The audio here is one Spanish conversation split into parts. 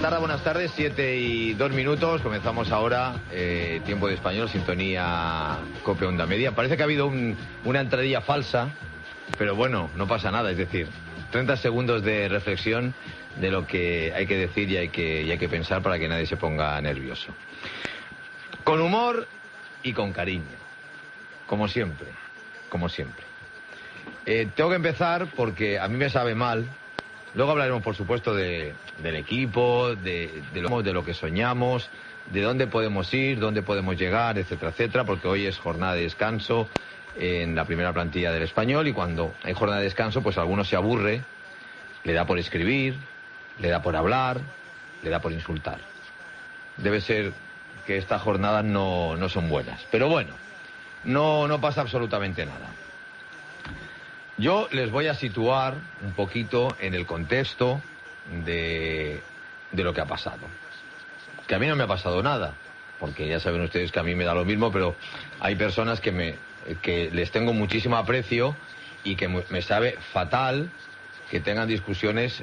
tarde, buenas tardes, 7:02. Comenzamos ahora, tiempo de español, sintonía COPE Onda Media. Parece que ha habido una entradilla falsa, pero bueno, no pasa nada, es decir, 30 segundos de reflexión de lo que hay que decir y hay que pensar para que nadie se ponga nervioso. Con humor y con cariño, como siempre, como siempre. Tengo que empezar porque a mí me sabe mal. Luego hablaremos, por supuesto, del equipo, de lo que soñamos, de dónde podemos ir, dónde podemos llegar, etcétera, etcétera, porque hoy es jornada de descanso en la primera plantilla del Español y cuando hay jornada de descanso, pues alguno se aburre, le da por escribir, le da por hablar, le da por insultar. Debe ser que estas jornadas no son buenas. Pero bueno, no pasa absolutamente nada. Yo les voy a situar un poquito en el contexto de lo que ha pasado. Que a mí no me ha pasado nada, porque ya saben ustedes que a mí me da lo mismo, pero hay personas que les tengo muchísimo aprecio y que me sabe fatal que tengan discusiones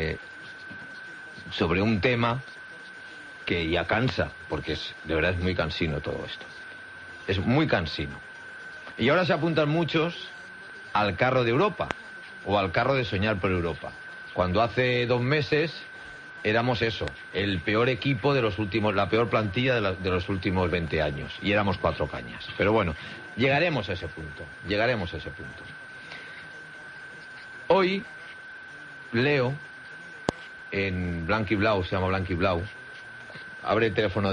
sobre un tema que ya cansa, porque de verdad es muy cansino todo esto. Es muy cansino. Y ahora se apuntan muchos al carro de Europa, o al carro de soñar por Europa. Cuando hace 2 meses éramos eso, el peor equipo de los últimos, la peor plantilla de los últimos 20 años, y éramos 4 cañas. Pero bueno, llegaremos a ese punto. Hoy leo en Blanquiblau, se llama Blanquiblau, abre el teléfono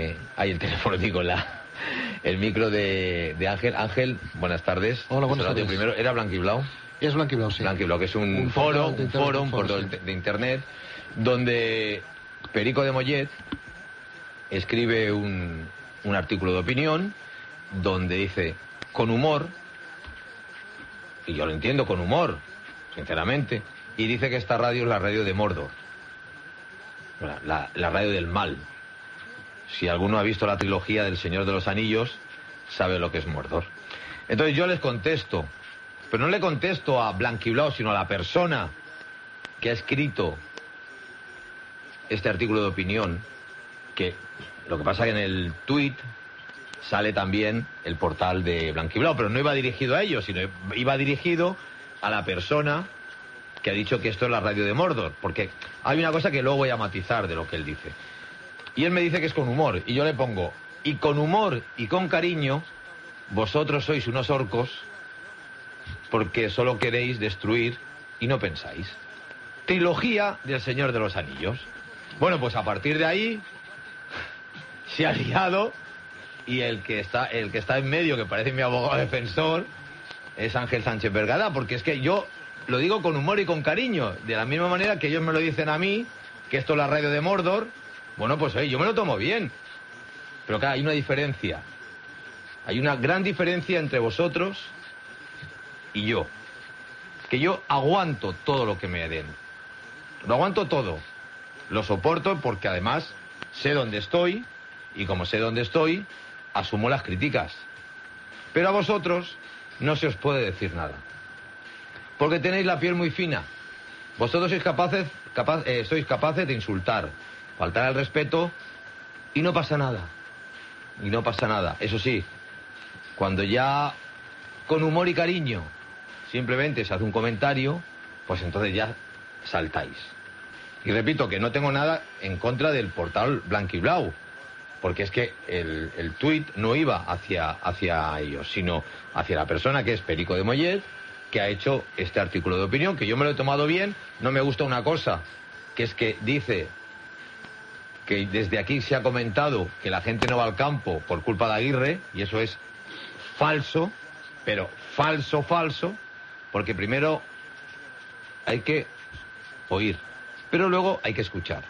el micro de Ángel. Ángel, buenas tardes. Hola, buenas tardes. Primero, ¿era Blanquiblau? Es Blanquiblau, sí. Blanquiblau, que es un foro de internet, donde Perico de Mollet escribe un artículo de opinión, donde dice, con humor, y yo lo entiendo con humor, sinceramente, y dice que esta radio es la radio de Mordor, la radio del mal. Si alguno ha visto la trilogía del Señor de los Anillos, sabe lo que es Mordor. Entonces yo les contesto, pero no le contesto a Blanquiblau, sino a la persona que ha escrito este artículo de opinión, que lo que pasa es que en el tuit sale también el portal de Blanquiblau, pero no iba dirigido a ellos, sino iba dirigido a la persona que ha dicho que esto es la radio de Mordor, porque hay una cosa que luego voy a matizar de lo que él dice. Y él me dice que es con humor, y yo le pongo, y con humor y con cariño, vosotros sois unos orcos porque solo queréis destruir y no pensáis. Trilogía del Señor de los Anillos. Bueno, pues a partir de ahí se ha liado, y el que está en medio, que parece mi abogado defensor, es Ángel Sánchez Vergada, porque es que yo lo digo con humor y con cariño, de la misma manera que ellos me lo dicen a mí, que esto es la radio de Mordor. Bueno, pues yo me lo tomo bien. Pero claro, hay una diferencia. Hay una gran diferencia entre vosotros y yo. Que yo aguanto todo lo que me den. Lo aguanto todo. Lo soporto porque además sé dónde estoy, y como sé dónde estoy, asumo las críticas. Pero a vosotros no se os puede decir nada. Porque tenéis la piel muy fina. Vosotros sois capaces de insultar, faltar al respeto, y no pasa nada. Eso sí, cuando ya con humor y cariño simplemente se hace un comentario, pues entonces ya saltáis. Y repito que no tengo nada en contra del portal Blanquiblau, porque es que el tuit no iba hacia ellos, sino hacia la persona que es Perico de Mollet, que ha hecho este artículo de opinión, que yo me lo he tomado bien. No me gusta una cosa, que es que dice que desde aquí se ha comentado que la gente no va al campo por culpa de Aguirre, y eso es falso, pero falso, porque primero hay que oír, pero luego hay que escuchar.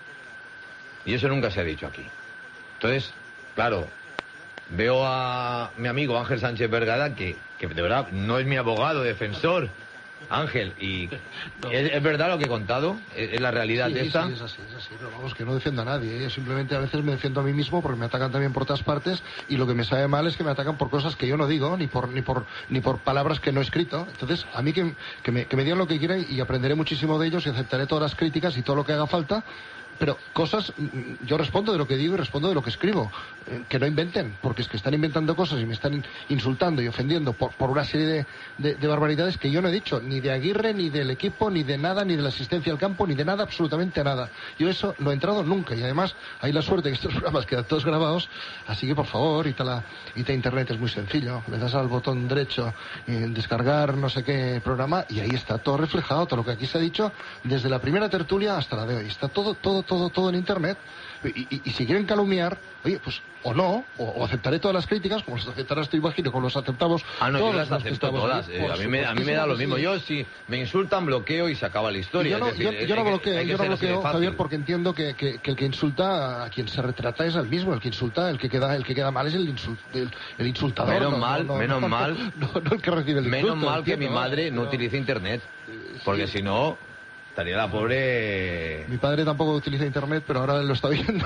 Y eso nunca se ha dicho aquí. Entonces, claro, veo a mi amigo Ángel Sánchez Vergada, que de verdad no es mi abogado defensor, Ángel, y ¿es verdad lo que he contado? ¿Es la realidad de esta? Sí, es así, pero vamos, que no defiendo a nadie, simplemente a veces me defiendo a mí mismo porque me atacan también por todas partes, y lo que me sabe mal es que me atacan por cosas que yo no digo, ni por palabras que no he escrito. Entonces, a mí que me digan lo que quieran, y aprenderé muchísimo de ellos, y aceptaré todas las críticas y todo lo que haga falta, pero cosas, yo respondo de lo que digo y respondo de lo que escribo. Que no inventen, porque es que están inventando cosas y me están insultando y ofendiendo por una serie de barbaridades que yo no he dicho, ni de Aguirre, ni del equipo, ni de nada, ni de la asistencia al campo, ni de nada, absolutamente nada. Yo eso no he entrado nunca, y además hay la suerte que estos programas quedan todos grabados, así que por favor, id a internet, es muy sencillo, le das al botón derecho, descargar no sé qué programa, y ahí está todo reflejado, todo lo que aquí se ha dicho, desde la primera tertulia hasta la de hoy, está todo en internet. Y si quieren calumniar, oye, pues o no, o aceptaré todas las críticas, como las aceptarás tú, imagino, como las aceptamos. No, yo las acepto todas. A mí me da lo mismo. Yo, si me insultan, bloqueo y se acaba la historia. Yo no bloqueo, Javier, porque entiendo que el que insulta a quien se retrata es el mismo. El que insulta, el que queda mal es el insultador. Menos mal. No el que recibe el insulto. Menos mal que mi madre no utiliza internet, porque si no... estaría la pobre... Mi padre tampoco utiliza internet, pero ahora lo está viendo.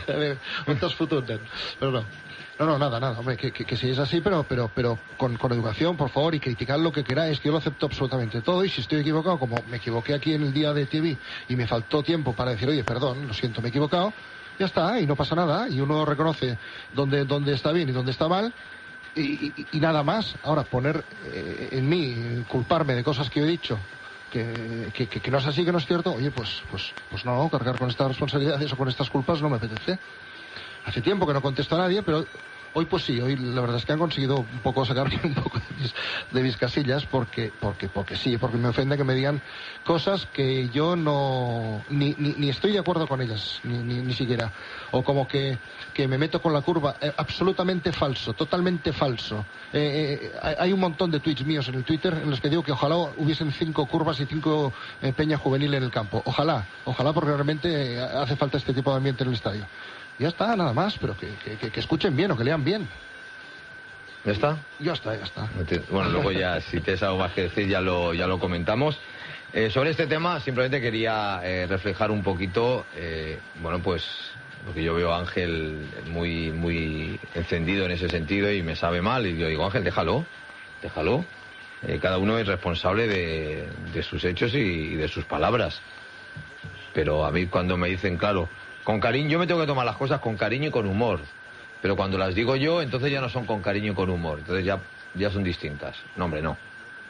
Pero no, nada, hombre, que si es así, pero con educación, por favor, y criticad lo que queráis, que yo lo acepto absolutamente todo, y si estoy equivocado, como me equivoqué aquí en el día de TV, y me faltó tiempo para decir, oye, perdón, lo siento, me he equivocado, ya está, y no pasa nada, y uno reconoce dónde está bien y dónde está mal, y nada más. Ahora, poner en mí, culparme de cosas que yo he dicho, que no es así, que no es cierto, oye, pues no, cargar con estas responsabilidades o con estas culpas no me apetece. Hace tiempo que no contesto a nadie, pero hoy pues sí, hoy la verdad es que han conseguido un poco sacarme un poco de mis casillas, porque me ofende que me digan cosas que yo no ni estoy de acuerdo con ellas, ni siquiera, o como que me meto con la curva, absolutamente falso, totalmente falso. Hay un montón de tweets míos en el Twitter en los que digo que ojalá hubiesen 5 curvas y 5 peña juvenil en el campo, ojalá, porque realmente hace falta este tipo de ambiente en el estadio. Ya está, nada más, pero que escuchen bien o que lean bien. ¿Ya está? Ya está. Bueno, luego ya, si tienes algo más que decir, ya lo comentamos. Sobre este tema, simplemente quería reflejar un poquito, pues lo que yo veo a Ángel muy, muy encendido en ese sentido y me sabe mal. Y yo digo, Ángel, déjalo. Cada uno es responsable de sus hechos y de sus palabras. Pero a mí cuando me dicen, claro, con cariño, yo me tengo que tomar las cosas con cariño y con humor. Pero cuando las digo yo, entonces ya no son con cariño y con humor. Entonces ya son distintas. No, hombre, no.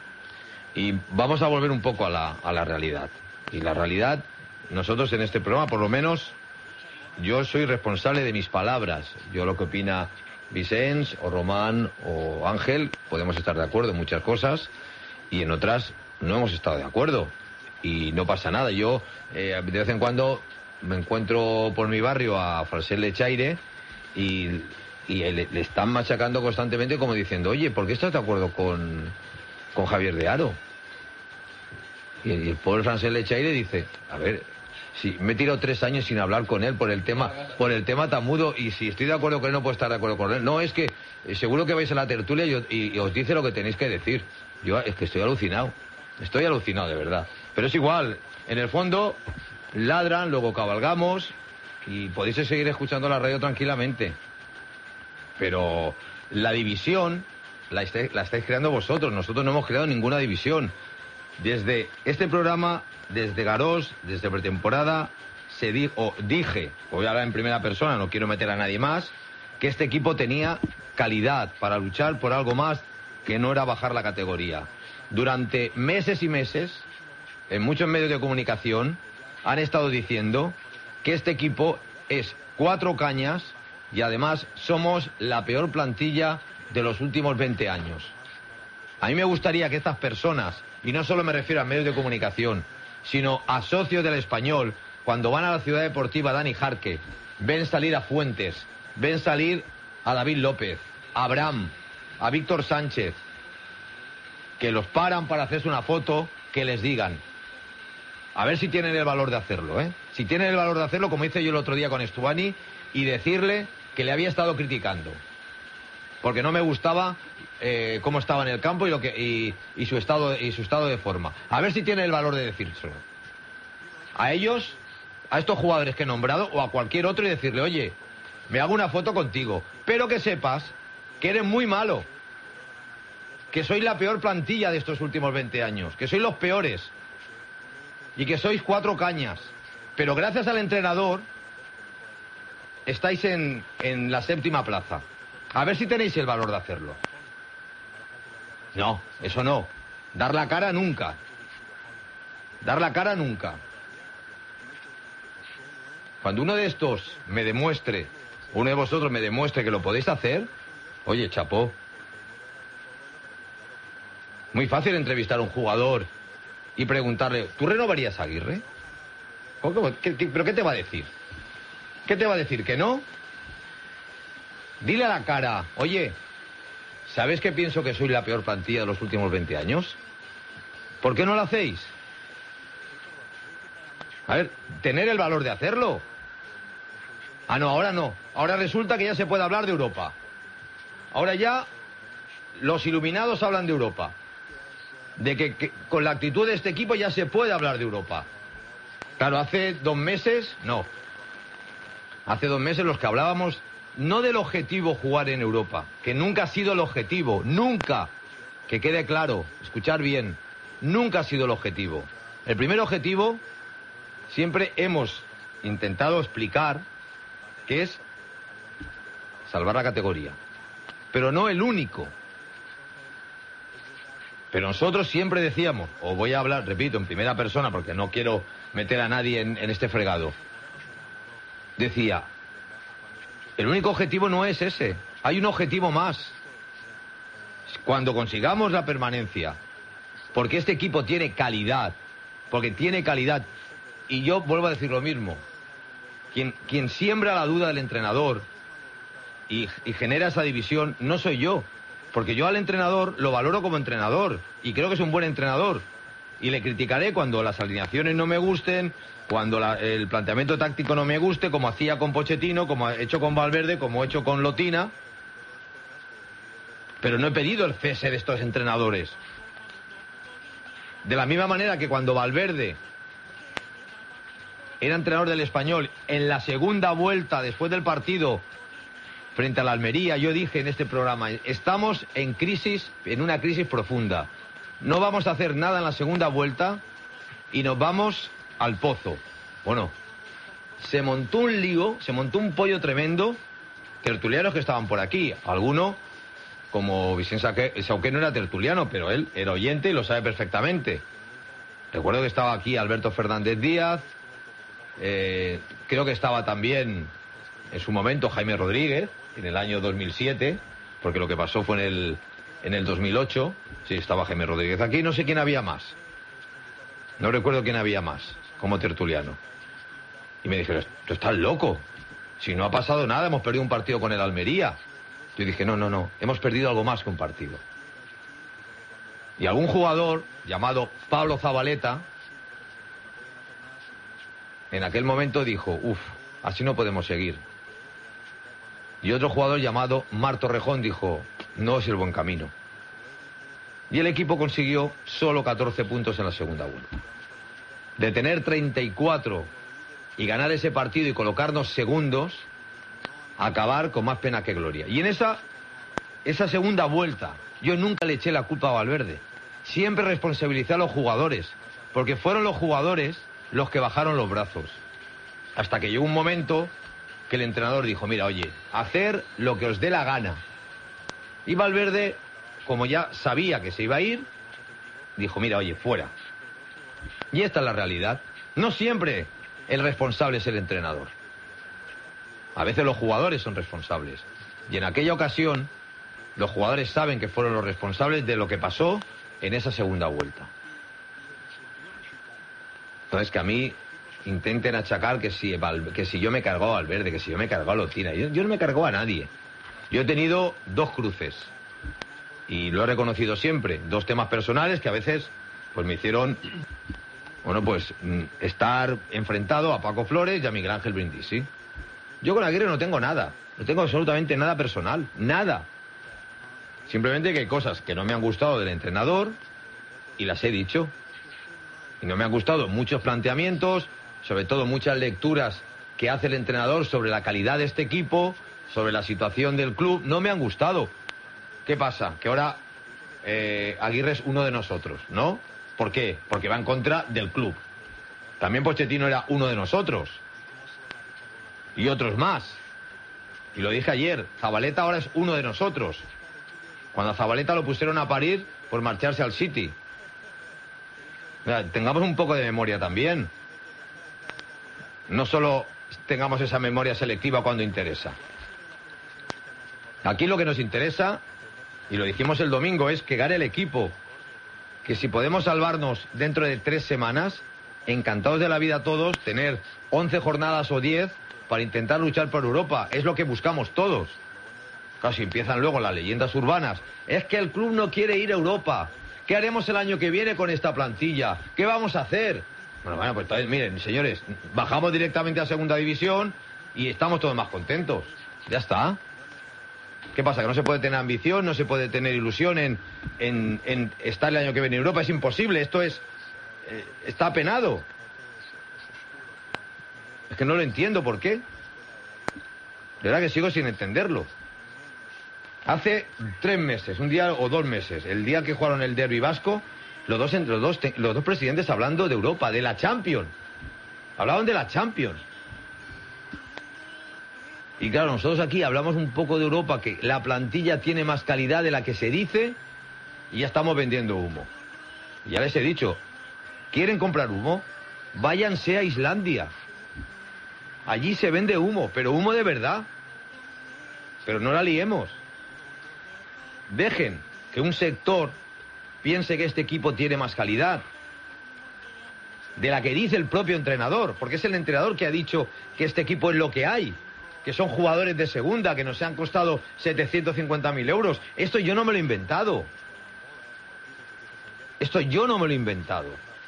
Y vamos a volver un poco a la realidad. Y la realidad, nosotros en este programa, por lo menos, yo soy responsable de mis palabras. Yo lo que opina Vicens, o Román, o Ángel, podemos estar de acuerdo en muchas cosas, y en otras no hemos estado de acuerdo. Y no pasa nada. Yo, de vez en cuando, me encuentro por mi barrio a Francesc Lechaire y le están machacando constantemente como diciendo, oye, ¿por qué estás de acuerdo con Javier de Haro? Y el pobre Francesc Lechaire dice, a ver, si me he tirado 3 años sin hablar con él por el tema tan mudo, y si estoy de acuerdo con él no puedo estar de acuerdo con él. No, es que seguro que vais a la tertulia y os dice lo que tenéis que decir. Yo es que estoy alucinado de verdad. Pero es igual, en el fondo ladran, luego cabalgamos y podéis seguir escuchando la radio tranquilamente. Pero la división la estáis creando vosotros. Nosotros no hemos creado ninguna división. Desde este programa, desde Garós, desde pretemporada, dije, voy a hablar en primera persona, no quiero meter a nadie más, que este equipo tenía calidad para luchar por algo más que no era bajar la categoría. Durante meses y meses, en muchos medios de comunicación, han estado diciendo que este equipo es 4 cañas y además somos la peor plantilla de los últimos 20 años. A mí me gustaría que estas personas, y no solo me refiero a medios de comunicación, sino a socios del Español, cuando van a la Ciudad Deportiva Dani Jarque, ven salir a Fuentes, ven salir a David López, a Abraham, a Víctor Sánchez, que los paran para hacerse una foto, que les digan. A ver si tienen el valor de hacerlo, ¿eh? Si tienen el valor de hacerlo, como hice yo el otro día con Estuani, y decirle que le había estado criticando. Porque no me gustaba cómo estaba en el campo y su estado de forma. A ver si tienen el valor de decírselo. A ellos, a estos jugadores que he nombrado, o a cualquier otro, y decirle, oye, me hago una foto contigo, pero que sepas que eres muy malo. Que sois la peor plantilla de estos últimos 20 años. Que sois los peores. Y que sois 4 cañas. Pero gracias al entrenador estáis en la 7ª plaza. A ver si tenéis el valor de hacerlo. No, eso no. Dar la cara nunca. Dar la cara nunca. Cuando uno de estos me demuestre, uno de vosotros me demuestre que lo podéis hacer, oye, chapó. Muy fácil entrevistar a un jugador y preguntarle, ¿tú renovarías a Aguirre? ¿Pero qué te va a decir? ¿Qué te va a decir? ¿Que no? Dile a la cara, oye, ¿sabes que pienso que soy la peor plantilla de los últimos 20 años? ¿Por qué no lo hacéis? A ver, tener el valor de hacerlo. Ah, no, ahora no. Ahora resulta que ya se puede hablar de Europa. Ahora ya los iluminados hablan de Europa. De que con la actitud de este equipo ya se puede hablar de Europa. Claro, hace 2 meses, no. Hace 2 meses los que hablábamos, no del objetivo jugar en Europa, que nunca ha sido el objetivo, nunca, que quede claro, escuchar bien, nunca ha sido el objetivo. El primer objetivo, siempre hemos intentado explicar, que es salvar la categoría, pero no el único. Pero nosotros siempre decíamos, o voy a hablar, repito, en primera persona, porque no quiero meter a nadie en este fregado, decía, el único objetivo no es ese, hay un objetivo más. Cuando consigamos la permanencia, porque este equipo tiene calidad, porque tiene calidad, y yo vuelvo a decir lo mismo, quien siembra la duda del entrenador y genera esa división no soy yo, porque yo al entrenador lo valoro como entrenador y creo que es un buen entrenador y le criticaré cuando las alineaciones no me gusten, cuando el planteamiento táctico no me guste, como hacía con Pochettino, como he hecho con Valverde, como he hecho con Lotina, pero no he pedido el cese de estos entrenadores. De la misma manera que cuando Valverde era entrenador del Español, en la segunda vuelta después del partido frente a la Almería, yo dije en este programa, estamos en crisis, en una crisis profunda. No vamos a hacer nada en la segunda vuelta y nos vamos al pozo. Bueno, se montó un lío, se montó un pollo tremendo, tertulianos que estaban por aquí. Alguno, como Vicente Sauqué, no era tertuliano, pero él era oyente y lo sabe perfectamente. Recuerdo que estaba aquí Alberto Fernández Díaz, creo que estaba también en su momento Jaime Rodríguez, en el año 2007, porque lo que pasó fue en el 2008, sí, estaba Jaime Rodríguez aquí, no sé quién había más. No recuerdo quién había más, como tertuliano. Y me dijeron, tú estás loco, si no ha pasado nada, hemos perdido un partido con el Almería. Yo dije, no, hemos perdido algo más que un partido. Y algún jugador, llamado Pablo Zabaleta, en aquel momento dijo, así no podemos seguir. Y otro jugador llamado Mar Torrejón dijo, no es el buen camino. Y el equipo consiguió solo 14 puntos en la segunda vuelta. De tener 34 y ganar ese partido y colocarnos segundos, acabar con más pena que gloria. Y en esa segunda vuelta, yo nunca le eché la culpa a Valverde. Siempre responsabilicé a los jugadores, porque fueron los jugadores los que bajaron los brazos. Hasta que llegó un momento que el entrenador dijo, mira, oye, hacer lo que os dé la gana. Y Valverde, como ya sabía que se iba a ir, dijo, mira, oye, fuera. Y esta es la realidad. No siempre el responsable es el entrenador. A veces los jugadores son responsables. Y en aquella ocasión, los jugadores saben que fueron los responsables de lo que pasó en esa segunda vuelta. Entonces, que a mí intenten achacar que si yo me he cargado a Valverde, que si yo me he cargado a Lotina. Yo no me he cargado a nadie. Yo he tenido 2 cruces. Y lo he reconocido siempre. 2 temas personales que a veces pues me hicieron, estar enfrentado a Paco Flores y a Miguel Ángel Brindisi. Yo con Aguirre no tengo nada. No tengo absolutamente nada personal. Nada. Simplemente que hay cosas que no me han gustado del entrenador y las he dicho. Y no me han gustado muchos planteamientos, sobre todo muchas lecturas que hace el entrenador sobre la calidad de este equipo, sobre la situación del club. No me han gustado. ¿Qué pasa? Que ahora Aguirre es uno de nosotros, ¿no? ¿Por qué? Porque va en contra del club. También Pochettino era uno de nosotros. Y otros más. Y lo dije ayer, Zabaleta ahora es uno de nosotros. Cuando a Zabaleta lo pusieron a parir por marcharse al City. Mira, tengamos un poco de memoria también. No solo tengamos esa memoria selectiva cuando interesa. Aquí lo que nos interesa, y lo dijimos el domingo, es que gane el equipo. Que si podemos salvarnos dentro de 3 semanas, encantados de la vida todos, tener 11 jornadas o 10 para intentar luchar por Europa. Es lo que buscamos todos. Claro, si empiezan luego las leyendas urbanas. Es que el club no quiere ir a Europa. ¿Qué haremos el año que viene con esta plantilla? ¿Qué vamos a hacer? Bueno, pues entonces, miren, señores, bajamos directamente a segunda división y estamos todos más contentos. Ya está. ¿Qué pasa? ¿Que no se puede tener ambición, no se puede tener ilusión en estar el año que viene en Europa? Es imposible, esto es... está penado. Es que no lo entiendo, ¿por qué? De verdad que sigo sin entenderlo. Hace 3 meses, un día o 2 meses, el día que jugaron el derbi vasco, los dos presidentes hablando de Europa, de la Champions. Hablaban de la Champions. Y claro, nosotros aquí hablamos un poco de Europa, que la plantilla tiene más calidad de la que se dice, y ya estamos vendiendo humo. Ya les he dicho, ¿quieren comprar humo? Váyanse a Islandia. Allí se vende humo, pero humo de verdad. Pero no la liemos. Dejen que un sector piense que este equipo tiene más calidad de la que dice el propio entrenador, porque es el entrenador que ha dicho que este equipo es lo que hay, que son jugadores de segunda, que nos han costado 750.000 euros. Esto yo no me lo he inventado. Esto yo no me lo he inventado.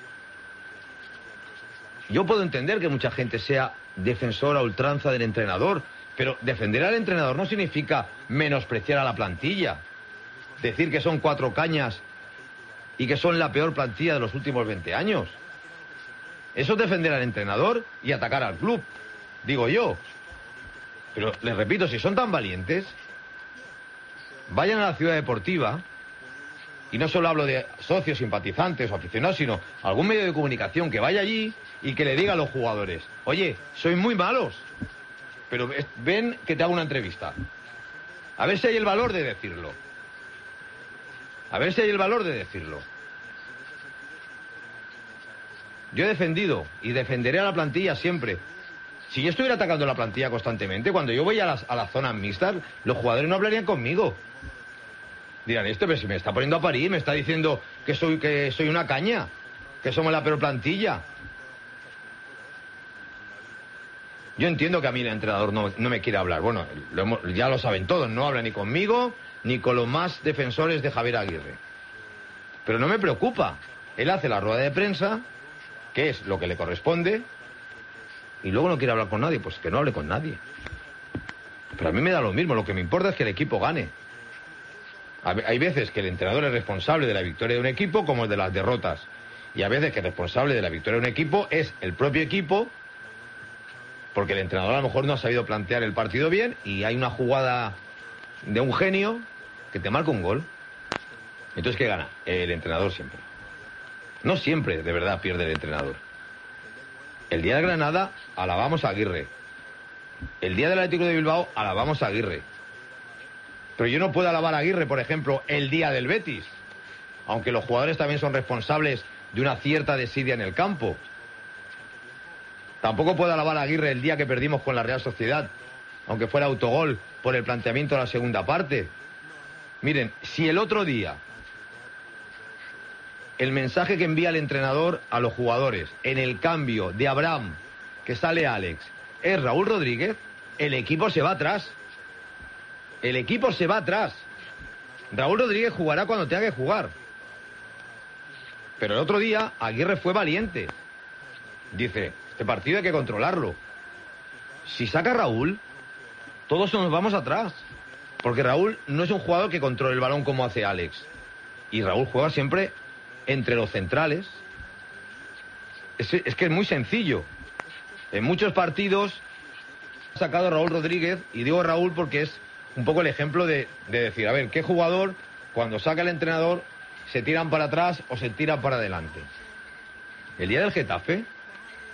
Yo puedo entender que mucha gente sea defensora a ultranza del entrenador, pero defender al entrenador no significa menospreciar a la plantilla. Decir que son 4 cañas y que son la peor plantilla de los últimos 20 años. Eso es defender al entrenador y atacar al club, digo yo. Pero les repito, si son tan valientes, vayan a la ciudad deportiva, y no solo hablo de socios, simpatizantes o aficionados, sino algún medio de comunicación que vaya allí y que le diga a los jugadores: oye, sois muy malos, pero ven que te hago una entrevista. A ver si hay el valor de decirlo. A ver si hay el valor de decirlo. Yo he defendido y defenderé a la plantilla siempre. Si yo estuviera atacando la plantilla constantemente, cuando yo voy a las zonas mixtas, los jugadores no hablarían conmigo. Dirán, pero si me está poniendo a parir, me está diciendo que soy una caña, que somos la peor plantilla. Yo entiendo que a mí el entrenador no me quiere hablar. Bueno, ya lo saben todos, no habla ni conmigo ni con los más defensores de Javier Aguirre. Pero no me preocupa. Él hace la rueda de prensa, que es lo que le corresponde, y luego no quiere hablar con nadie, pues que no hable con nadie. Pero a mí me da lo mismo, lo que me importa es que el equipo gane. Hay veces que el entrenador es responsable de la victoria de un equipo como de las derrotas. Y a veces que el responsable de la victoria de un equipo es el propio equipo, porque el entrenador a lo mejor no ha sabido plantear el partido bien y hay una jugada de un genio que te marca un gol. Entonces, ¿qué gana? El entrenador siempre. No siempre, de verdad, pierde el entrenador. El día de Granada, alabamos a Aguirre. El día del Atlético de Bilbao, alabamos a Aguirre. Pero yo no puedo alabar a Aguirre, por ejemplo, el día del Betis. Aunque los jugadores también son responsables de una cierta desidia en el campo. Tampoco puedo alabar a Aguirre el día que perdimos con la Real Sociedad, aunque fuera autogol por el planteamiento de la segunda parte. Miren, si el otro día el mensaje que envía el entrenador a los jugadores en el cambio de Abraham, que sale Alex, es Raúl Rodríguez, el equipo se va atrás. El equipo se va atrás. Raúl Rodríguez jugará cuando tenga que jugar. Pero el otro día Aguirre fue valiente. Dice, este partido hay que controlarlo. Si saca a Raúl, todos nos vamos atrás. Porque Raúl no es un jugador que controle el balón como hace Alex. Y Raúl juega siempre entre los centrales. Es que es muy sencillo. En muchos partidos ha sacado a Raúl Rodríguez, y digo Raúl porque es un poco el ejemplo de decir, a ver, ¿qué jugador, cuando saca el entrenador, se tiran para atrás o se tiran para adelante? El día del Getafe,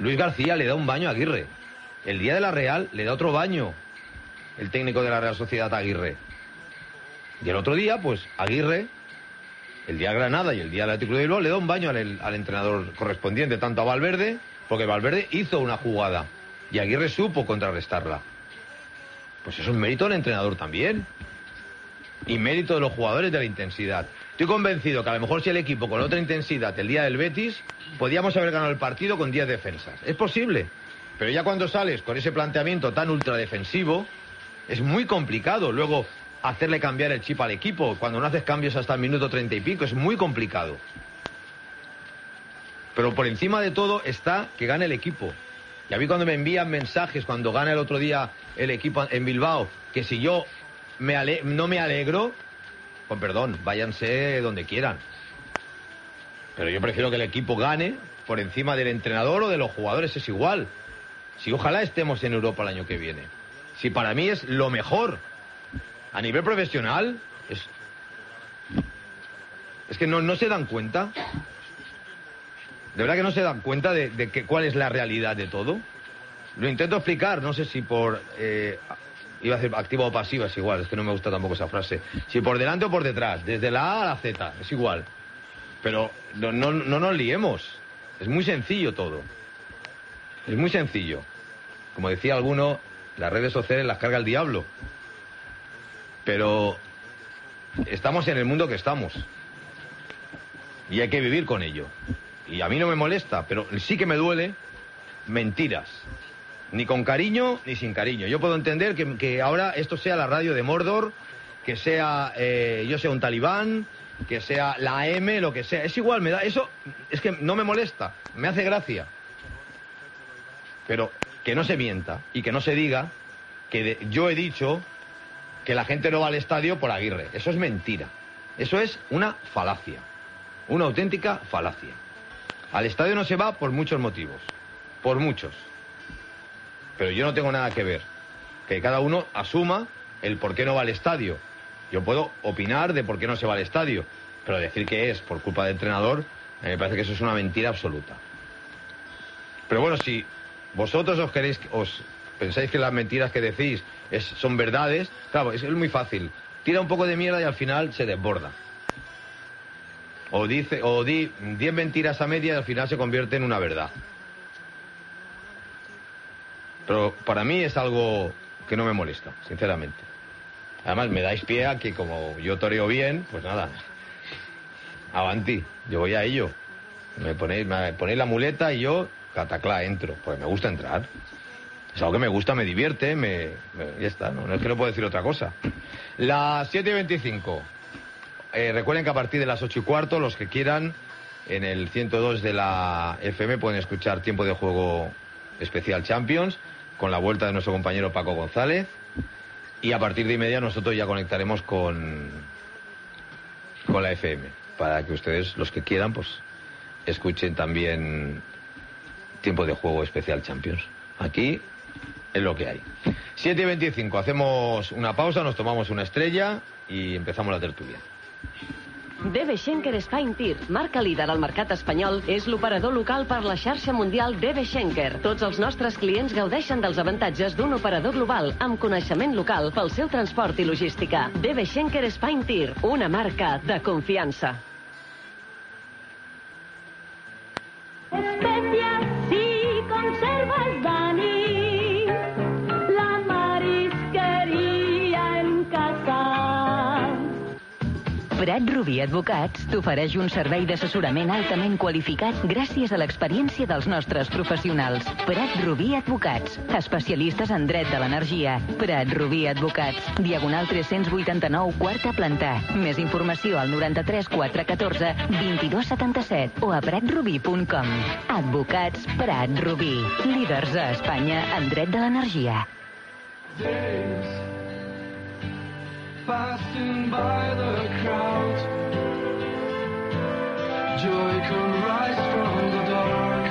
Luis García le da un baño a Aguirre. El día de la Real le da otro baño el técnico de la Real Sociedad a Aguirre. Y el otro día, pues Aguirre, el día de Granada y el día del Atlético de Bilbao, le da un baño al entrenador correspondiente, tanto a Valverde, porque Valverde hizo una jugada y Aguirre supo contrarrestarla. Pues eso es mérito del entrenador también. Y mérito de los jugadores de la intensidad. Estoy convencido que a lo mejor si el equipo con otra intensidad el día del Betis, podíamos haber ganado el partido con 10 defensas. Es posible. Pero ya cuando sales con ese planteamiento tan ultradefensivo, es muy complicado luego hacerle cambiar el chip al equipo. Cuando no haces cambios hasta el minuto 30 y pico, es muy complicado. Pero por encima de todo está que gane el equipo. Y a mí cuando me envían mensajes, cuando gana el otro día el equipo en Bilbao, que si yo no me alegro, con perdón, váyanse donde quieran. Pero yo prefiero que el equipo gane por encima del entrenador o de los jugadores, es igual. Si ojalá estemos en Europa el año que viene. Si para mí es lo mejor. A nivel profesional, es que no se dan cuenta. De verdad que no se dan cuenta de cuál es la realidad de todo. Lo intento explicar, no sé si por... iba a decir activa o pasiva, es igual, es que no me gusta tampoco esa frase. Si por delante o por detrás, desde la A a la Z, es igual. Pero no nos liemos. Es muy sencillo todo. Es muy sencillo. Como decía alguno, las redes sociales las carga el diablo. Pero estamos en el mundo que estamos. Y hay que vivir con ello. Y a mí no me molesta, pero sí que me duele mentiras. Ni con cariño, ni sin cariño. Yo puedo entender que ahora esto sea la radio de Mordor, que sea yo sea un talibán, que sea la AM, lo que sea. Es igual, me da eso, es que no me molesta, me hace gracia. Pero que no se mienta y que no se diga que yo he dicho que la gente no va al estadio por Aguirre. Eso es mentira. Eso es una falacia. Una auténtica falacia. Al estadio no se va por muchos motivos. Por muchos. Pero yo no tengo nada que ver. Que cada uno asuma el por qué no va al estadio. Yo puedo opinar de por qué no se va al estadio. Pero decir que es por culpa del entrenador, me parece que eso es una mentira absoluta. Pero bueno, si vosotros os pensáis que las mentiras que decís son verdades, claro, es muy fácil. Tira un poco de mierda y al final se desborda. O di 10 mentiras a media y al final se convierte en una verdad. Pero para mí es algo que no me molesta, sinceramente. Además me dais pie a que como yo toreo bien, pues nada, avanti, yo voy a ello. Me ponéis la muleta y yo, cataclá, entro, porque me gusta entrar. Es algo que me gusta, me divierte, ya está, no es que no puedo decir otra cosa. Las 7:25. Recuerden que a partir de las 8:15, los que quieran, en el 102 de la FM pueden escuchar Tiempo de Juego Especial Champions, con la vuelta de nuestro compañero Paco González. Y a partir de 1:30 nosotros ya conectaremos con la FM, para que ustedes, los que quieran, pues escuchen también Tiempo de Juego Especial Champions. Aquí es lo que hay. 7:25, hacemos una pausa, nos tomamos una estrella y empezamos la tertulia. DB Schenker Spine Tir, marca líder al mercat espanyol, és l'operador local per la xarxa mundial DB Schenker. Tots els nostres clients gaudeixen dels avantatges d'un operador global amb coneixement local pel seu transport i logística. DB Schenker Spine Tir, una marca de confiança. Especias y conservas Dani, la marisqueria en casa. Prat Rubí Advocats t'ofereix un servei d'assessorament altament qualificat gràcies a l'experiència dels nostres professionals. Prat Rubí Advocats, especialistes en dret de l'energia. Prat Rubí Advocats, Diagonal 389, quarta planta. Més informació al 93 414 2277 o a pratrubí.com. Advocats Prat Rubí, líders a Espanya en dret de l'energia. Passing by the crowd, joy can rise from the dark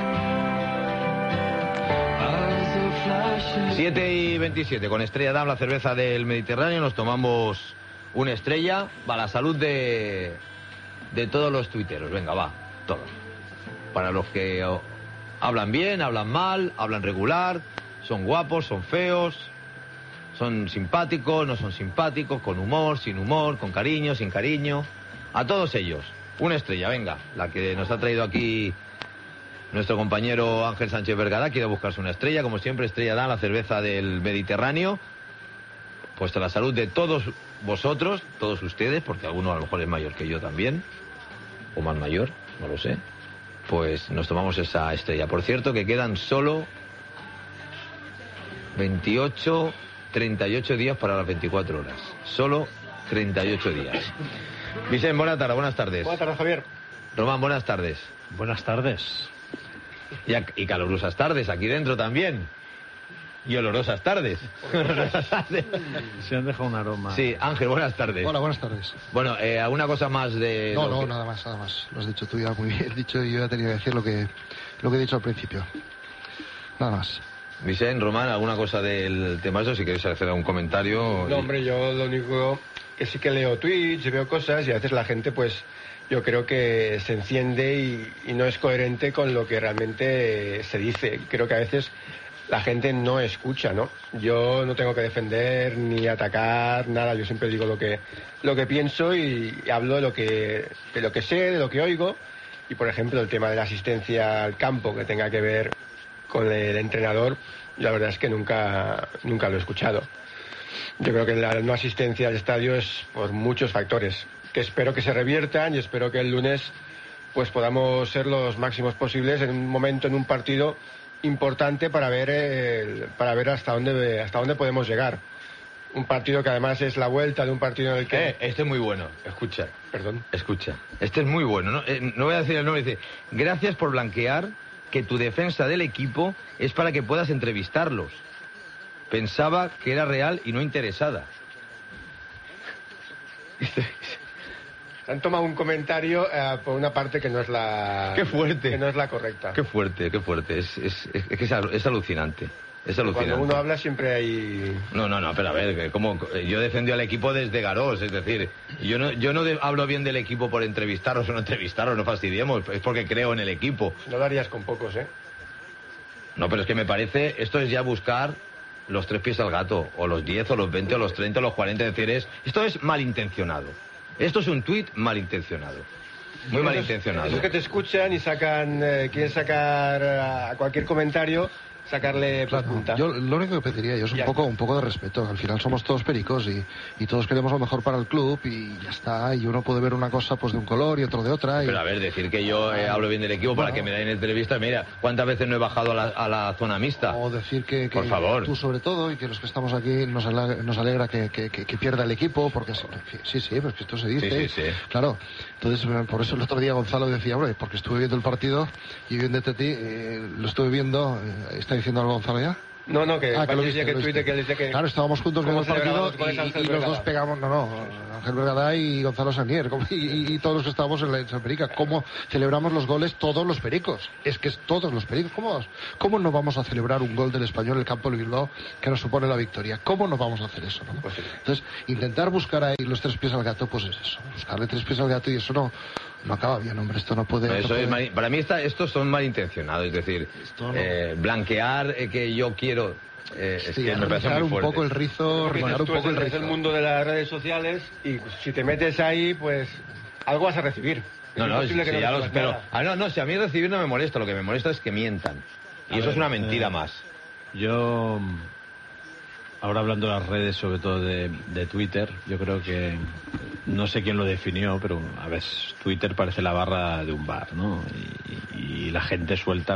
as the flashes. 7:27, con Estrella Damm, la cerveza del Mediterráneo, nos tomamos una estrella para la salud de todos los tuiteros. Venga, va, todos. Para los que Hablan bien, hablan mal, hablan regular, son guapos, son feos, son simpáticos, no son simpáticos, con humor, sin humor, con cariño, sin cariño. A todos ellos, una estrella, venga, la que nos ha traído aquí nuestro compañero Ángel Sánchez Vergara, quiere buscarse una estrella, como siempre, Estrella Dan, la cerveza del Mediterráneo. Pues a la salud de todos vosotros, todos ustedes, porque alguno a lo mejor es mayor que yo también, o más mayor, no lo sé. Pues nos tomamos esa estrella. Por cierto, que quedan solo 28, 38 días para las 24 horas. Solo 38 días. Vicente, buenas tardes. Buenas tardes, Javier. Román, buenas tardes. Buenas tardes. Y calurosas tardes aquí dentro también. Y olorosas tardes. Se han dejado un aroma. Sí, Ángel, buenas tardes. Hola, buenas tardes. Bueno, ¿alguna cosa más de...? No, nada más. Lo has dicho tú ya muy bien dicho, y yo ya tenía que decir lo que he dicho al principio. Nada más. Vicente, Román, ¿alguna cosa del tema eso? Si queréis hacer algún comentario. No, hombre, yo lo único que sí que leo tweets y veo cosas, y a veces la gente, pues, yo creo que se enciende y no es coherente con lo que realmente se dice. Creo que a veces la gente no escucha, ¿no? Yo no tengo que defender ni atacar nada, yo siempre digo lo que pienso y hablo de lo que sé, de lo que oigo. Y por ejemplo el tema de la asistencia al campo que tenga que ver con el entrenador, la verdad es que nunca lo he escuchado. Yo creo que la no asistencia al estadio es por muchos factores, que espero que se reviertan, y espero que el lunes pues podamos ser los máximos posibles en un momento, en un partido importante para ver hasta dónde podemos llegar. Un partido que además es la vuelta de un partido en el que... Este es muy bueno. Escucha. Perdón. Escucha. Este es muy bueno. No voy a decir el nombre. Dice, gracias por blanquear que tu defensa del equipo es para que puedas entrevistarlos. Pensaba que era real y no interesada. Han tomado un comentario por una parte que no es la... ¡Qué fuerte! Que no es la correcta. ¡Qué fuerte! Es alucinante. Es alucinante. Cuando uno habla siempre hay... No, pero a ver, yo defendí al equipo desde Garós, es decir, yo no hablo bien del equipo por entrevistaros o no entrevistaros, no fastidiemos, es porque creo en el equipo. No lo harías con pocos, ¿eh? No, pero es que me parece, esto es ya buscar los 3 pies al gato, o los 10, o los 20, o los 30, o los 40, es decir, esto es malintencionado. Esto es un tuit malintencionado. Muy malintencionado. Esos que te escuchan y quieren sacar a cualquier comentario, sacarle punta. Yo lo único que pediría yo es un poco de respeto. Al final somos todos pericos y todos queremos lo mejor para el club y ya está. Y uno puede ver una cosa pues de un color y otro de otra. Pero a ver, decir que yo hablo bien del equipo para que me den entrevista. Mira, ¿cuántas veces no he bajado a la zona mixta? O decir que por favor, tú sobre todo, y que los que estamos aquí nos alegra que pierda el equipo, porque sí, pues que esto se dice. Sí. Claro. Entonces, por eso el otro día Gonzalo decía, hombre, porque estuve viendo el partido y viendo ti, lo estuve viendo, ¿está diciendo algo Gonzalo ya? No, que lo viste, que tuite que dice que... Claro, estábamos juntos viendo el partido y los dos pegamos, Ángel Vergara y Gonzalo Sanier, y todos los que estábamos en la Perica. ¿Cómo celebramos los goles todos los pericos? Es que es todos los pericos. ¿Cómo no vamos a celebrar un gol del Español en el campo de Bilbao que nos supone la victoria? ¿Cómo no vamos a hacer eso? ¿No? Pues sí. Entonces, intentar buscar ahí los 3 pies al gato, pues es eso. Buscarle 3 pies al gato y eso no acaba bien, hombre. Esto no puede... Para mí estos son malintencionados, es decir, blanquear que yo quiero... es que me parece muy fuerte. un poco el rizo, rizar un poco el rizo. Es el mundo de las redes sociales y si te metes ahí, pues algo vas a recibir. Si a mí recibir no me molesta, lo que me molesta es que mientan. Y eso es una mentira más. Yo, ahora hablando de las redes, sobre todo de Twitter, yo creo que, no sé quién lo definió, pero a veces Twitter parece la barra de un bar, ¿no? Y la gente suelta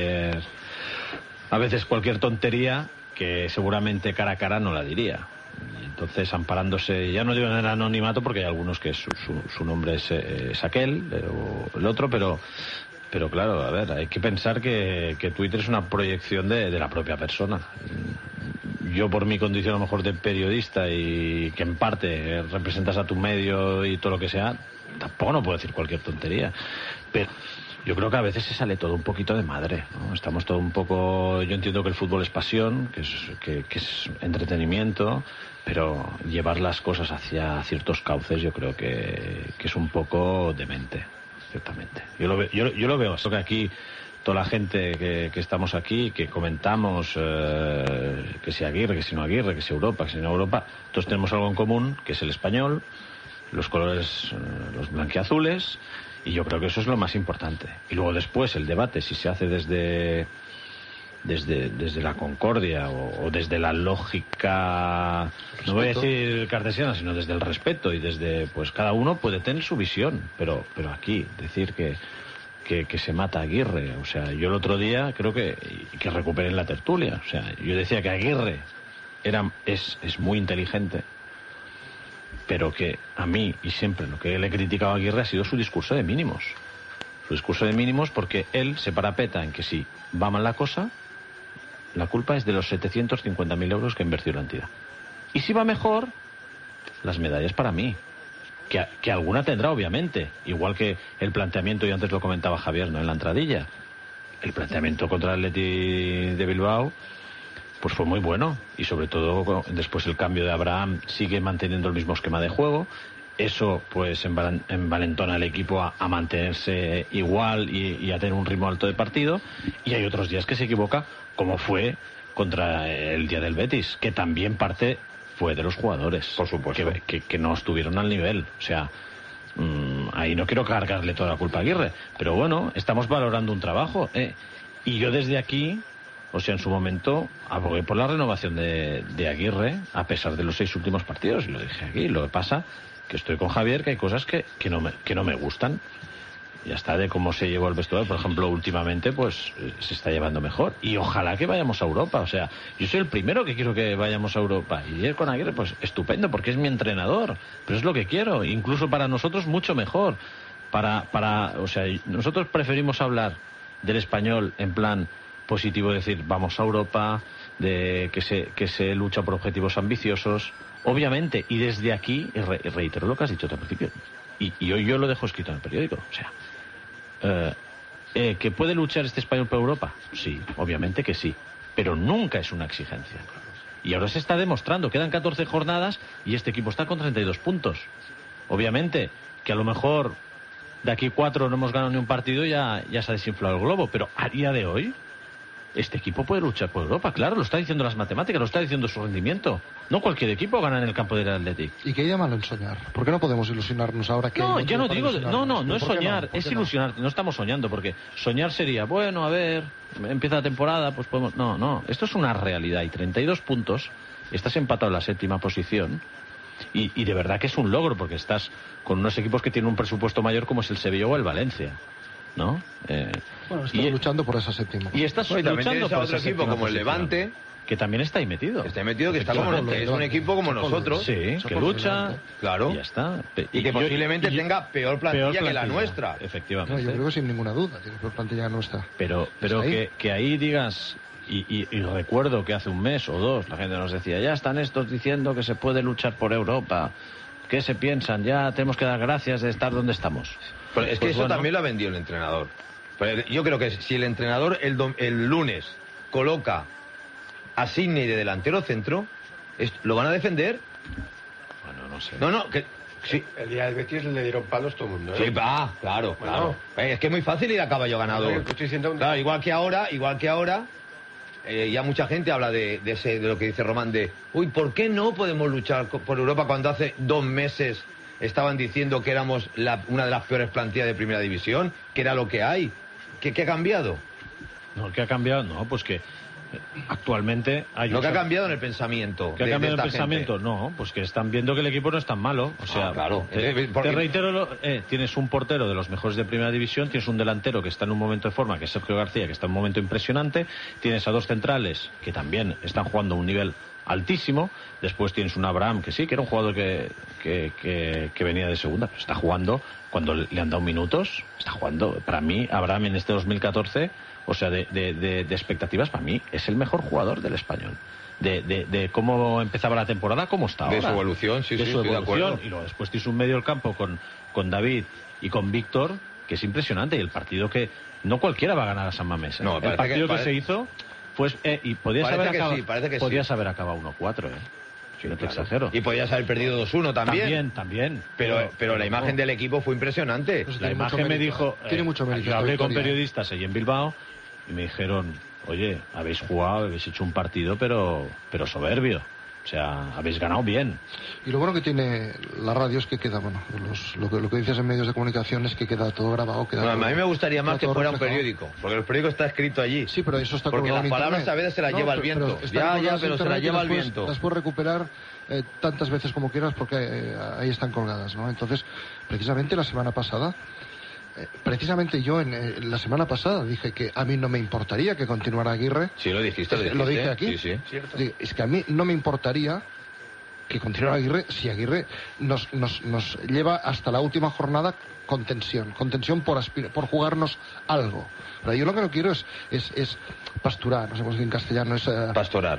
a veces cualquier tontería que seguramente cara a cara no la diría. Y entonces, amparándose, ya no digo en el anonimato porque hay algunos que su nombre es aquel o el otro, pero claro, a ver, hay que pensar que Twitter es una proyección de la propia persona. Yo, por mi condición a lo mejor de periodista y que en parte representas a tu medio y todo lo que sea, tampoco no puedo decir cualquier tontería, pero yo creo que a veces se sale todo un poquito de madre, ¿no? Estamos todo un poco... Yo entiendo que el fútbol es pasión, que es entretenimiento, pero llevar las cosas hacia ciertos cauces yo creo que es un poco demente, ciertamente. Yo lo veo. Creo que aquí toda la gente que estamos aquí, que comentamos que si Aguirre, que si no Aguirre, que si Europa, que si no Europa, todos tenemos algo en común, que es el español, los colores, los blanquiazules, y yo creo que eso es lo más importante. Y luego después el debate, si se hace desde la concordia o desde la lógica, no voy a decir cartesiana, sino desde el respeto, y desde, pues cada uno puede tener su visión, pero aquí decir que se mata a Aguirre, o sea, yo el otro día creo que recuperen la tertulia, o sea, yo decía que Aguirre es muy inteligente, pero que a mí, y siempre lo que le he criticado a Aguirre ha sido su discurso de mínimos. Su discurso de mínimos, porque él se parapeta en que si va mal la cosa, la culpa es de los 750.000 euros que invirtió la entidad. Y si va mejor, las medallas para mí. Que alguna tendrá, obviamente. Igual que el planteamiento, y antes lo comentaba Javier, ¿no?, en la entradilla. El planteamiento contra el Athletic de Bilbao, pues fue muy bueno. Y sobre todo, después el cambio de Abraham sigue manteniendo el mismo esquema de juego. Eso, pues, envalentona al equipo a mantenerse igual y a tener un ritmo alto de partido. Y hay otros días que se equivoca, como fue contra el día del Betis, que también parte fue de los jugadores. Por supuesto. Que no estuvieron al nivel. O sea, ahí no quiero cargarle toda la culpa a Aguirre. Pero bueno, estamos valorando un trabajo. Y yo desde aquí, o sea, en su momento, abogué por la renovación de Aguirre, a pesar de los 6 últimos partidos. Y lo dije aquí. Lo que pasa que estoy con Javier, que hay cosas que no me gustan. Ya está, de cómo se llevó el vestuario. Por ejemplo, últimamente, pues, se está llevando mejor. Y ojalá que vayamos a Europa. O sea, yo soy el primero que quiero que vayamos a Europa. Y con Aguirre, pues, estupendo, porque es mi entrenador. Pero es lo que quiero. Incluso para nosotros, mucho mejor. O sea, nosotros preferimos hablar del español en plan positivo, decir, vamos a Europa, de que se lucha por objetivos ambiciosos. Obviamente, y desde aquí, reitero lo que has dicho al principio. Y hoy yo lo dejo escrito en el periódico. O sea, ¿que puede luchar este español por Europa? Sí, obviamente que sí, pero nunca es una exigencia. Y ahora se está demostrando, quedan 14 jornadas y este equipo está con 32 puntos. Obviamente que a lo mejor de aquí 4 no hemos ganado ni un partido, ya se ha desinflado el globo, pero a día de hoy este equipo puede luchar por Europa, claro, lo está diciendo las matemáticas, lo está diciendo su rendimiento. No cualquier equipo gana en el campo del Athletic. ¿Y qué hay de malo en soñar? ¿Por qué no podemos ilusionarnos ahora? Que no, yo no digo, no es soñar, es ilusionar. No estamos soñando, porque soñar sería, bueno, a ver, empieza la temporada, pues podemos... No, esto es una realidad, y 32 puntos, estás empatado en la 7ª posición, y de verdad que es un logro, porque estás con unos equipos que tienen un presupuesto mayor como es el Sevilla o el Valencia, ¿no? Bueno, estás luchando por esa 7ª. Y estás luchando por otro equipo como el Levante, que también está ahí metido. Está ahí metido, que está como es un equipo como nosotros. Sí, que lucha, claro. Y ya está. Y que posiblemente tenga peor plantilla que la nuestra. Efectivamente. No, yo creo que sin ninguna duda tiene peor plantilla que la nuestra. Pero que ahí digas, y recuerdo que hace un mes o 2 la gente nos decía, ya están estos diciendo que se puede luchar por Europa. ¿Qué se piensan? Ya tenemos que dar gracias de estar donde estamos. Pero es que eso también lo ha vendido el entrenador. Pero yo creo que si el entrenador el lunes coloca a Sidney de delantero centro, ¿lo van a defender? Bueno, no sé. No, que... Sí. El día del Betis le dieron palos todo el mundo, ¿eh? Sí, claro. Es que es muy fácil ir a caballo ganador. Claro, igual que ahora, ya mucha gente habla de lo que dice Román, uy, ¿por qué no podemos luchar por Europa cuando hace 2 meses estaban diciendo que éramos una de las peores plantillas de primera división, que era lo que hay? ¿Qué ha cambiado? No, ¿qué ha cambiado? No, pues que actualmente hay... Lo que ha cambiado en el pensamiento. ¿Qué ha cambiado en el pensamiento? Gente. No, pues que están viendo que el equipo no es tan malo. O sea, claro. Te reitero, tienes un portero de los mejores de primera división, tienes un delantero que está en un momento de forma, que es Sergio García, que está en un momento impresionante, tienes a 2 centrales que también están jugando a un nivel altísimo, después tienes un Abraham que sí, que era un jugador que venía de segunda, pero está jugando, cuando le han dado minutos, está jugando. Para mí, Abraham en este 2014, o sea, de expectativas, para mí es el mejor jugador del español. De cómo empezaba la temporada, cómo está ahora. De su evolución, sí, de su evolución. De acuerdo. Y luego después tienes un medio del campo con David y con Víctor, que es impresionante, y el partido que no cualquiera va a ganar a San Mamés. No, el partido que se hizo, pues, y podías haber acabado 1-4, Sí, no te exagero. Y podías haber perdido 2-1 También. Pero la imagen del equipo fue impresionante. Pues la imagen me dijo... Tiene mucho mérito. Yo hablé con periodistas allí en Bilbao y me dijeron, oye, habéis jugado, habéis hecho un partido, pero soberbio. O sea, habéis ganado bien. Y lo bueno que tiene la radio es que queda, bueno, lo que dices en medios de comunicación es que queda todo grabado. Queda Bueno, todo, a mí me gustaría más que todo fuera un reflejado. periódico, porque el periódico está escrito allí. Sí, pero eso está porque colgado las en palabras internet. a veces se las lleva el viento. están Ya, colgadas en pero se las internet y lleva el puedes- viento. Las puedes recuperar tantas veces como quieras porque ahí están colgadas, ¿no? Entonces, precisamente la semana pasada, yo la semana pasada dije que a mí no me importaría que continuara Aguirre. Sí, lo dijiste. Lo dije aquí. Sí. Digo, es que a mí no me importaría que continuara Aguirre si Aguirre nos lleva hasta la última jornada con tensión por jugarnos algo. Pero yo lo que no quiero es pasturar, no sé cómo se dice en castellano, es Pastorar.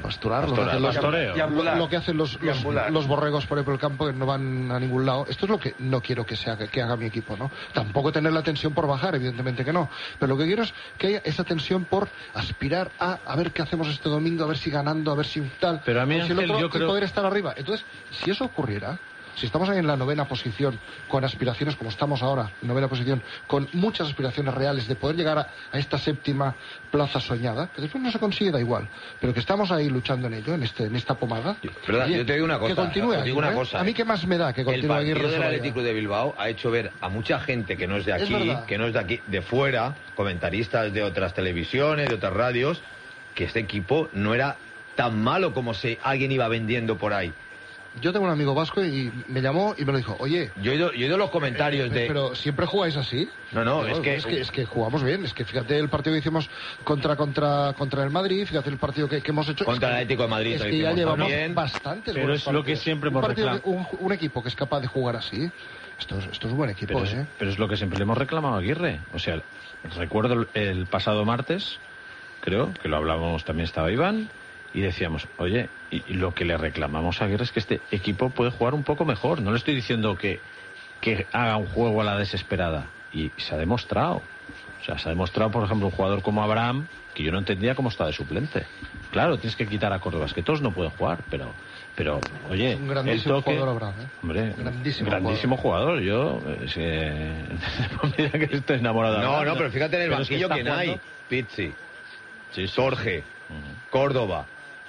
lo que hacen los borregos por el campo que no van a ningún lado. Esto es lo que no quiero que haga mi equipo, ¿no? Tampoco tener la tensión por bajar, evidentemente que no, pero lo que quiero es que haya esa tensión por aspirar a ver qué hacemos este domingo, a ver si ganando, a ver si tal, pero a mí, si Ángel, yo creo... poder estar arriba. Entonces, si eso ocurriera, si estamos ahí en la 9ª posición, con aspiraciones como estamos ahora, 9ª posición, con muchas aspiraciones reales de poder llegar a esta 7ª plaza soñada, que después no se consigue, da igual, pero que estamos ahí luchando en ello, en esta pomada. Verdad, yo te digo una cosa. Que continúe os digo una Aguirre. cosa. A mí qué más me da que continúe Aguirre. El partido del Soria. Atlético de Bilbao ha hecho ver a mucha gente que no es de Es aquí, verdad. que no es de aquí, de fuera, comentaristas de otras televisiones, de otras radios, que este equipo no era tan malo como alguien iba vendiendo por ahí. Yo tengo un amigo vasco y me llamó y me lo dijo, oye... Yo he ido los comentarios de... Pero ¿siempre jugáis así? No, Digo, es que jugamos bien. Es que fíjate el partido que hicimos contra el Madrid, fíjate el partido que hemos hecho... Contra el Atlético de Madrid. Es lo que ya hicimos llevamos también. bastantes Pero buenos es lo que partidos. siempre hemos reclamado. Un equipo que es capaz de jugar así, esto es un buen equipo, Pero es lo que siempre le hemos reclamado a Aguirre. O sea, recuerdo el pasado martes, creo, que lo hablábamos, también estaba Iván, y decíamos, oye, y lo que le reclamamos a Aguirre es que este equipo puede jugar un poco mejor. No le estoy diciendo que haga un juego a la desesperada. Y se ha demostrado. O sea, se ha demostrado, por ejemplo, un jugador como Abraham, que yo no entendía cómo está de suplente. Claro, tienes que quitar a Córdoba, es que todos no pueden jugar, pero oye, Es un grandísimo el toque, jugador Abraham, hombre, grandísimo jugador. Yo mira que estoy enamorado de Abraham, No, pero fíjate en el pero es que banquillo está quién hay. jugando. Pizzi, Sí, Sorge, Córdoba.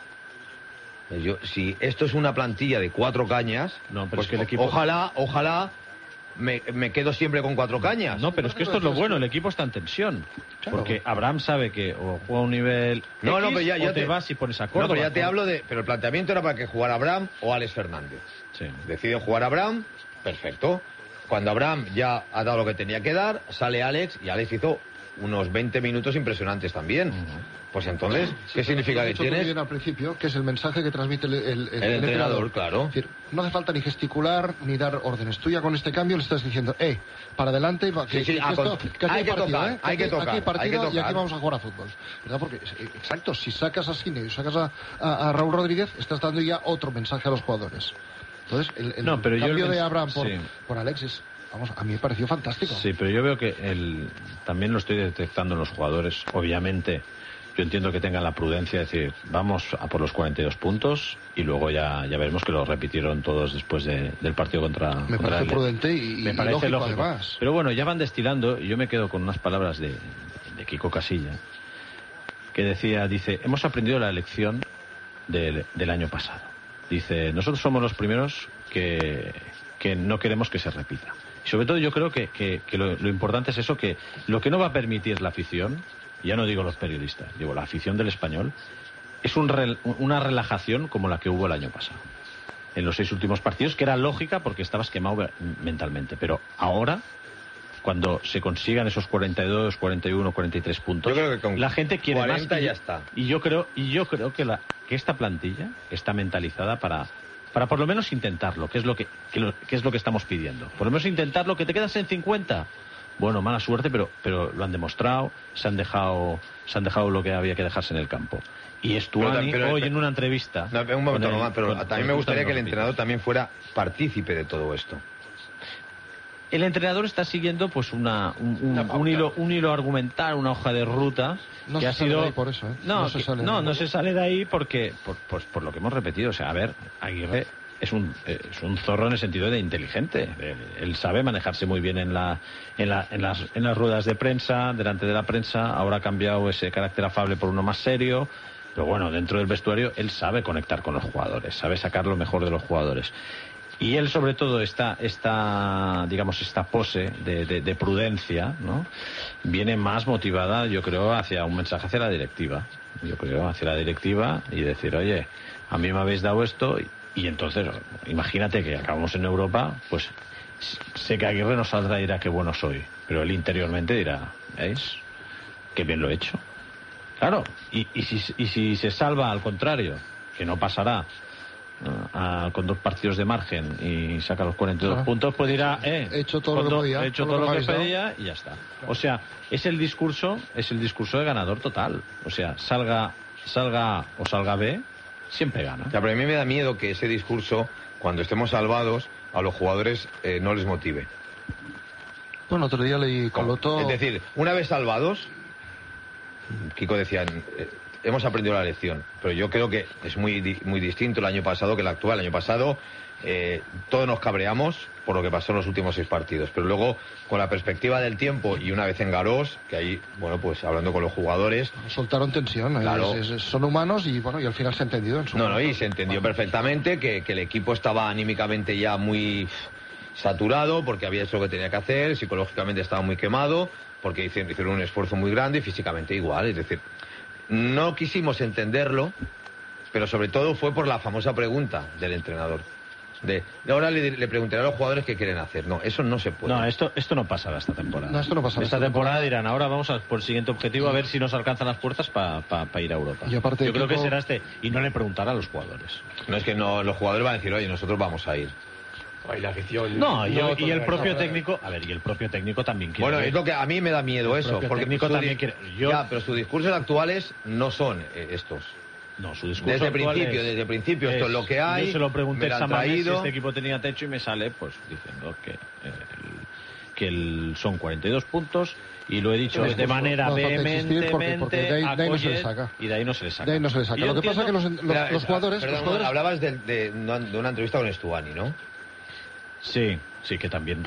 Si esto es una plantilla de 4 cañas, No, pero pues es que el equipo... ojalá me quedo siempre con 4 cañas. No, pero es que esto es lo bueno, el equipo está en tensión. Claro. Porque Abraham sabe que o juega a un nivel No, X, pero ya o te vas y pones a Córdoba. No, pero ya te hablo de... Pero el planteamiento era para que jugara Abraham o Alex Fernández. Sí. Deciden jugar Abraham, perfecto. Cuando Abraham ya ha dado lo que tenía que dar, sale Alex, y Alex hizo unos 20 minutos impresionantes también. Pues entonces, ¿qué significa que tienes? Al principio, que es el mensaje que transmite el entrenador, claro. Es decir, no hace falta ni gesticular ni dar órdenes. Tú ya con este cambio le estás diciendo, para adelante, que hay que tocar, hay que tocar, aquí hay partido hay que y aquí tocar. vamos a jugar a fútbol. ¿Verdad? Porque, exacto, si sacas a Cine y sacas a Raúl Rodríguez, estás dando ya otro mensaje a los jugadores. Entonces, el pero yo cambio de Abraham sí. por Alexis, a mí me pareció fantástico. Sí, pero yo veo que también lo estoy detectando en los jugadores. Obviamente, yo entiendo que tengan la prudencia de decir, vamos a por los 42 puntos y luego ya veremos que lo repitieron todos después del partido contra Me contra parece el- prudente y me parece lógico, lógico. además. Pero bueno, ya van destilando, y yo me quedo con unas palabras de Kiko Casilla, que dice, hemos aprendido la lección del año pasado. Dice, nosotros somos los primeros que no queremos que se repita. Y sobre todo yo creo que lo importante es eso, que lo que no va a permitir la afición, ya no digo los periodistas, digo la afición del Español, es una relajación como la que hubo el año pasado. En los 6 últimos partidos, que era lógica porque estabas quemado mentalmente. Pero ahora, cuando se consigan esos 42, 41, 43 puntos, Yo creo que con la gente quiere 40 más. ya está. Y yo creo que esta plantilla está mentalizada para por lo menos intentarlo, que es lo que estamos pidiendo. Por lo menos intentarlo, que te quedas en 50. Bueno, mala suerte, pero lo han demostrado, se han dejado lo que había que dejarse en el campo. Y Estuani hoy en una entrevista... No, un momento, Román, pero también me gustaría que el entrenador también fuera partícipe de todo esto. El entrenador está siguiendo pues un hilo argumental, una hoja de ruta No que se ha sale sido de ahí por eso, ¿eh? no se sale de ahí porque por lo que hemos repetido. O sea, a ver, Aguirre es un zorro en el sentido de inteligente. Él sabe manejarse muy bien en las ruedas de prensa, delante de la prensa. Ahora ha cambiado ese carácter afable por uno más serio. Pero bueno, dentro del vestuario él sabe conectar con los jugadores, sabe sacar lo mejor de los jugadores. Y él, sobre todo, esta pose de prudencia, ¿no? Viene más motivada, yo creo, hacia un mensaje hacia la directiva. Yo creo, hacia la directiva y decir, oye, a mí me habéis dado esto y entonces, imagínate que acabamos en Europa, pues sé que Aguirre nos saldrá y dirá qué bueno soy, pero él interiormente dirá, ¿veis? Qué bien lo he hecho. Claro, y si se salva al contrario, que no pasará, con 2 partidos de margen y saca los 42 puntos, pues dirá, he hecho todo lo que podía, he hecho todo lo que pedía y ya está. O sea, es el discurso de ganador total. O sea, salga A o salga B, siempre gana. Ya, pero a mí me da miedo que ese discurso, cuando estemos salvados, a los jugadores no les motive. Bueno, otro día leí Coloto... Es decir, una vez salvados, Kiko decía, hemos aprendido la lección, pero yo creo que es muy distinto el año pasado que el actual. El año pasado todos nos cabreamos por lo que pasó en los últimos 6 partidos, pero luego con la perspectiva del tiempo y una vez en Garós, que ahí, bueno, pues hablando con los jugadores... Soltaron tensión, claro. Son humanos y bueno, y al final se ha entendido. Y se entendió perfectamente que el equipo estaba anímicamente ya muy saturado, porque había hecho lo que tenía que hacer, psicológicamente estaba muy quemado, porque hicieron un esfuerzo muy grande y físicamente igual, es decir... No quisimos entenderlo, pero sobre todo fue por la famosa pregunta del entrenador. Ahora le preguntaré a los jugadores qué quieren hacer. No, eso no se puede. No, esto no pasará esta temporada. No, esto no pasará. Esta temporada dirán, ahora vamos por el siguiente objetivo a ver si nos alcanzan las puertas para ir a Europa. Y aparte, yo creo que será y no le preguntará a los jugadores. No es que los jugadores van a decir, oye, nosotros vamos a ir. Ay, la afición. Y el propio técnico, y el propio técnico también quiere. Bueno, es lo que a mí me da miedo eso, porque técnico también quiere. Ya, pero sus discursos actuales no son estos. No, su discurso desde el principio esto es lo que hay. Yo se lo pregunté a Samanes si este equipo tenía techo y me sale pues diciendo que son 42 puntos y lo he dicho de manera vehementemente porque de ahí no se le saca. Y de ahí no se le saca. De ahí no se le saca. Lo que pasa es que los jugadores... Hablabas de una entrevista con Estuani, ¿no? Sí, que también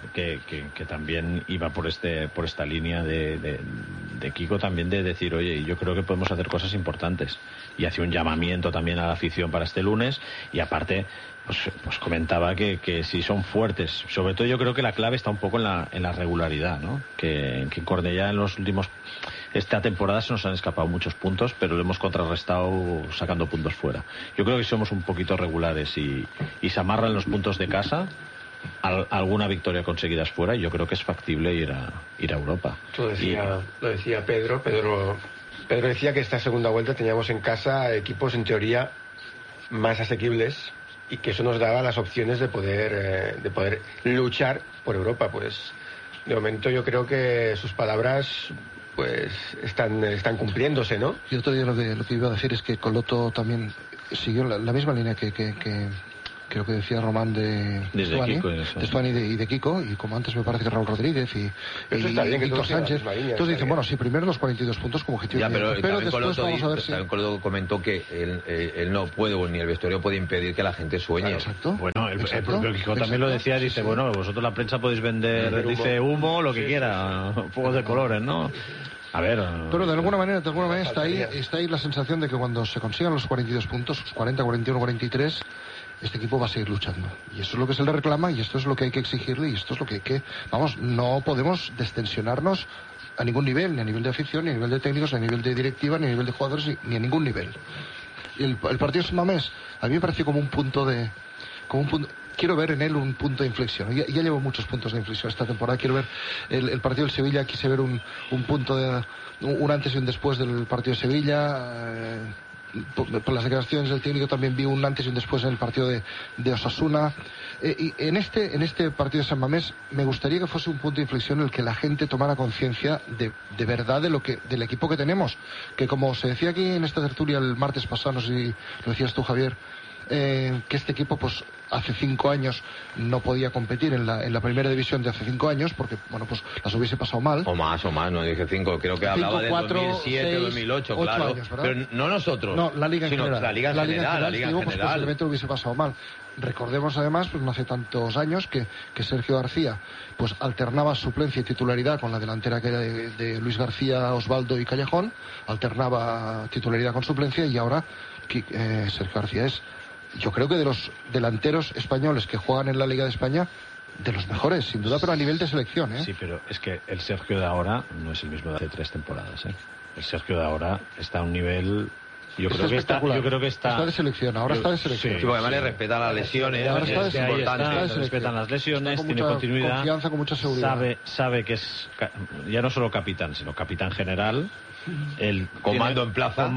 que también iba por esta línea de Kiko también de decir, oye, yo creo que podemos hacer cosas importantes, y hacía un llamamiento también a la afición para este lunes, y aparte pues comentaba que si son fuertes, sobre todo yo creo que la clave está un poco en la regularidad, ¿no? Que en Cornellá esta temporada se nos han escapado muchos puntos, pero lo hemos contrarrestado sacando puntos fuera. Yo creo que somos un poquito regulares y se amarran los puntos de casa, alguna victoria conseguida fuera, y yo creo que es factible ir a Europa. Lo decía Pedro. Pedro decía que esta segunda vuelta teníamos en casa equipos en teoría más asequibles y que eso nos daba las opciones de poder luchar por Europa. Pues de momento yo creo que sus palabras pues están cumpliéndose, ¿no? Y otro día lo que iba a decir es que Coloto también siguió la misma línea que creo que decía Román de Estuani y de Kiko, y como antes me parece que Raúl Rodríguez y Víctor Sánchez. Entonces dicen, bueno, sí, primero los 42 puntos como objetivo, pero después Coloto vamos a ver si... Coloto comentó que él no puede, ni el vestuario puede impedir que la gente sueñe. Exacto. Bueno, el propio Kiko también lo decía, dice, bueno, vosotros la prensa podéis vender, dice, humo, lo que quiera, fuegos de colores, ¿no? A ver... Pero de alguna manera está ahí la sensación de que cuando se consigan los 42 puntos, 40, 41, 43... este equipo va a seguir luchando. Y eso es lo que se le reclama, y esto es lo que hay que exigirle, y esto es lo que hay que... Vamos, no podemos destensionarnos a ningún nivel, ni a nivel de afición, ni a nivel de técnicos, ni a nivel de directiva, ni a nivel de jugadores, ni a ningún nivel. Y el partido de San Mamés, a mí me pareció como un punto... Quiero ver en él un punto de inflexión. Ya llevo muchos puntos de inflexión esta temporada. Quiero ver el partido del Sevilla, quise ver un punto de... un antes y un después del partido de Sevilla... Por las declaraciones del técnico también vi un antes y un después en el partido de Osasuna, y en este partido de San Mamés me gustaría que fuese un punto de inflexión en el que la gente tomara conciencia de verdad del equipo que tenemos, que como se decía aquí en esta tertulia el martes pasado, no sé si lo decías tú, Javier, que este equipo pues hace 5 años no podía competir en la primera división de hace 5 años porque, bueno, pues las hubiese pasado mal. O más, no dije 5, creo que hablaba de 2007, 2008, claro. Años, pero no nosotros, no, la Liga en sino general. La Liga en general. Pues posiblemente lo hubiese pasado mal. Recordemos además, pues no hace tantos años que Sergio García pues alternaba suplencia y titularidad con la delantera que era de Luis García, Osvaldo y Callejón, alternaba titularidad con suplencia y ahora Sergio García es, yo creo que de los delanteros españoles que juegan en la Liga de España, de los mejores, sin duda, pero a nivel de selección, ¿eh? Sí, pero es que el Sergio de ahora no es el mismo de hace 3 temporadas, ¿eh? El Sergio de ahora está a un nivel... Yo creo que está de selección, ahora está de selección. Sí, porque además le respeta las lesiones, ahora está es importante. Respetan las lesiones, con tiene mucha continuidad, confianza, con mucha seguridad. Sabe que es ya no solo capitán, sino capitán general. El comando en plaza.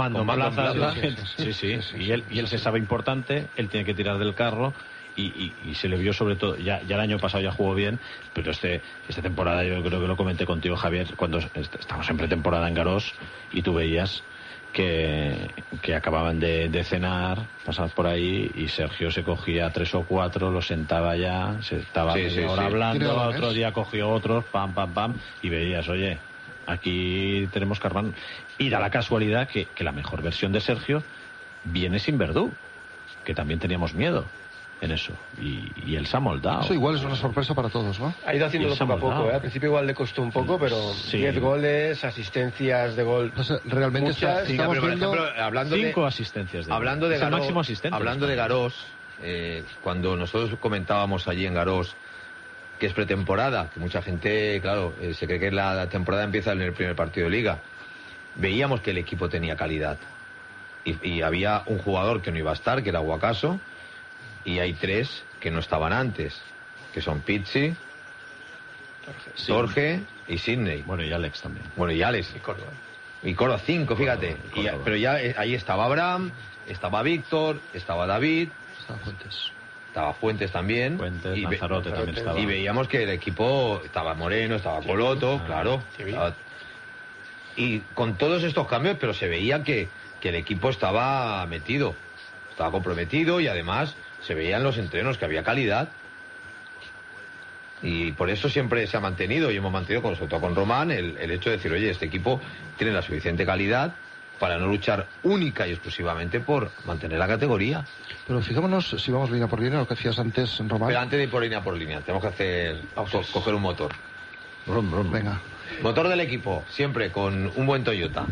Sí. Y él se sabe importante, él tiene que tirar del carro. Y se le vio sobre todo, ya el año pasado ya jugó bien, pero esta temporada yo creo que lo comenté contigo, Javier, cuando estamos en pretemporada en Garós y tú veías que acababan de cenar, pasaban por ahí y Sergio se cogía 3 o 4, lo sentaba ya, se estaba ahora hablando, otro día cogió otros, pam, y veías, oye, aquí tenemos que armar. Y da la casualidad que la mejor versión de Sergio viene sin Verdú, que también teníamos miedo en eso, y él se ha moldado. Eso igual es una sorpresa para todos, ¿no? Ha ido haciéndolo poco a poco, ¿eh? Al principio igual le costó un poco, pero 10 goles, asistencias de gol. O sea, realmente muchas. estamos por viendo... ejemplo, hablando 5 asistencias de hablando de Garós, máximo asistente. Hablando de Garós, cuando nosotros comentábamos allí en Garós que es pretemporada, que mucha gente, claro, se cree que la temporada empieza en el primer partido de Liga, veíamos que el equipo tenía calidad. Y había un jugador que no iba a estar, que era Guacaso, y hay 3 que no estaban antes, que son Pizzi, Jorge y Sidney. Bueno, y Alex también. Bueno, y Alex. Y Córdoba, 5, fíjate. Pero ya ahí estaba Abraham, estaba Víctor, estaba David. Estaba Fuentes también. Fuentes, Lanzarote también estaba. Y veíamos que el equipo estaba Moreno, estaba Coloto, claro. Y con todos estos cambios, pero se veía que el equipo estaba metido, estaba comprometido y además se veían los entrenos que había calidad. Y por eso siempre se ha mantenido y hemos mantenido, sobre todo con Román, el hecho de decir, oye, este equipo tiene la suficiente calidad para no luchar única y exclusivamente por mantener la categoría. Pero fijémonos, si vamos línea por línea, lo que decías antes, Román. Pero antes de ir por línea, tenemos que hacer coger un motor. Brum. Venga. Motor del equipo, siempre con un buen Toyota.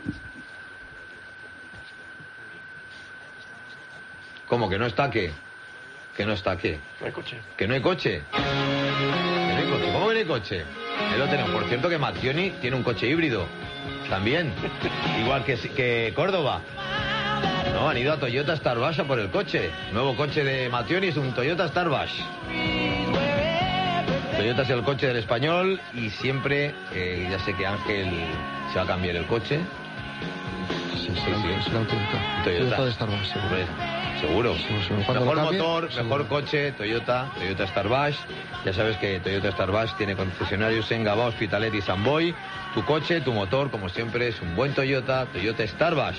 ¿Cómo que no está qué? ¿Que no está qué? No hay coche. ¿Que no hay coche? ¿Que no hay coche? ¿Cómo que no hay coche? Ahí lo tenemos. Por cierto que Mattioni tiene un coche híbrido. También. Igual que Córdoba. No, han ido a Toyota Starbash a por el coche. Nuevo coche de Mattioni es un Toyota Starbash. Toyota es el coche del español y siempre, ya sé que Ángel se va a cambiar el coche. Sí. Será un Toyota de Starbash, seguro. Mejor motor, seguro. mejor coche, Toyota Starbash. Ya sabes que Toyota Starbash tiene concesionarios en Gavà, Hospitalet y San Boi. Tu coche, tu motor, como siempre, es un buen Toyota Starbash.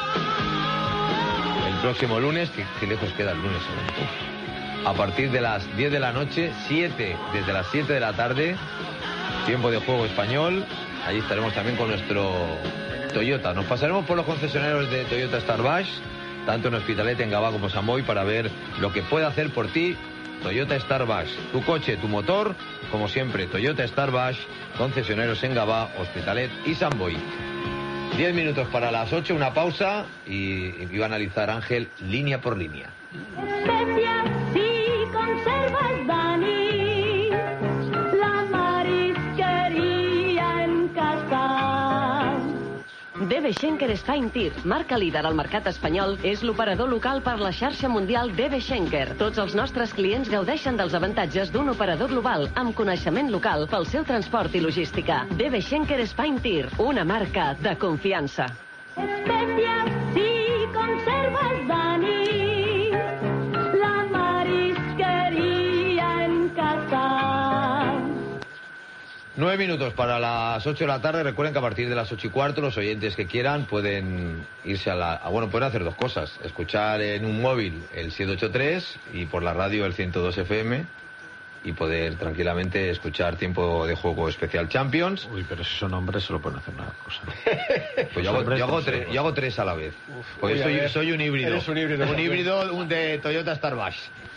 El próximo lunes, que lejos queda el lunes, a partir de las 10 de la noche, desde las 7 de la tarde, tiempo de juego español. Allí estaremos también con nuestro Toyota. Nos pasaremos por los concesionarios de Toyota Starbash, tanto en Hospitalet, en Gavà como San Boi, para ver lo que puede hacer por ti Toyota Starbash. Tu coche, tu motor, como siempre, Toyota Starbash, concesionarios en Gavà, Hospitalet y San Boi. 10 minutos para las 8, una pausa y va a analizar Ángel línea por línea. Especias si conservas, Dani, la marisquería en casa. DB Schenker Spine Tir, marca líder al mercat espanyol, és l'operador local per la xarxa mundial DB Schenker. Tots els nostres clients gaudeixen dels avantatges d'un operador global amb coneixement local pel seu transport i logística. DB Schenker Spine Tir, una marca de confiança. Especias si conservas, Dani, la marisquería en casa. 9 minutos para las 8 de la tarde. Recuerden que a partir de las 8:15 los oyentes que quieran pueden irse pueden hacer dos cosas. Escuchar en un móvil el 783 y por la radio el 102 FM y poder tranquilamente escuchar Tiempo de Juego Especial Champions. Uy, pero si son hombres solo pueden hacer una cosa. Pues yo hago tres a la vez. Porque soy un híbrido. Eres un híbrido. Un híbrido de Toyota Starbucks.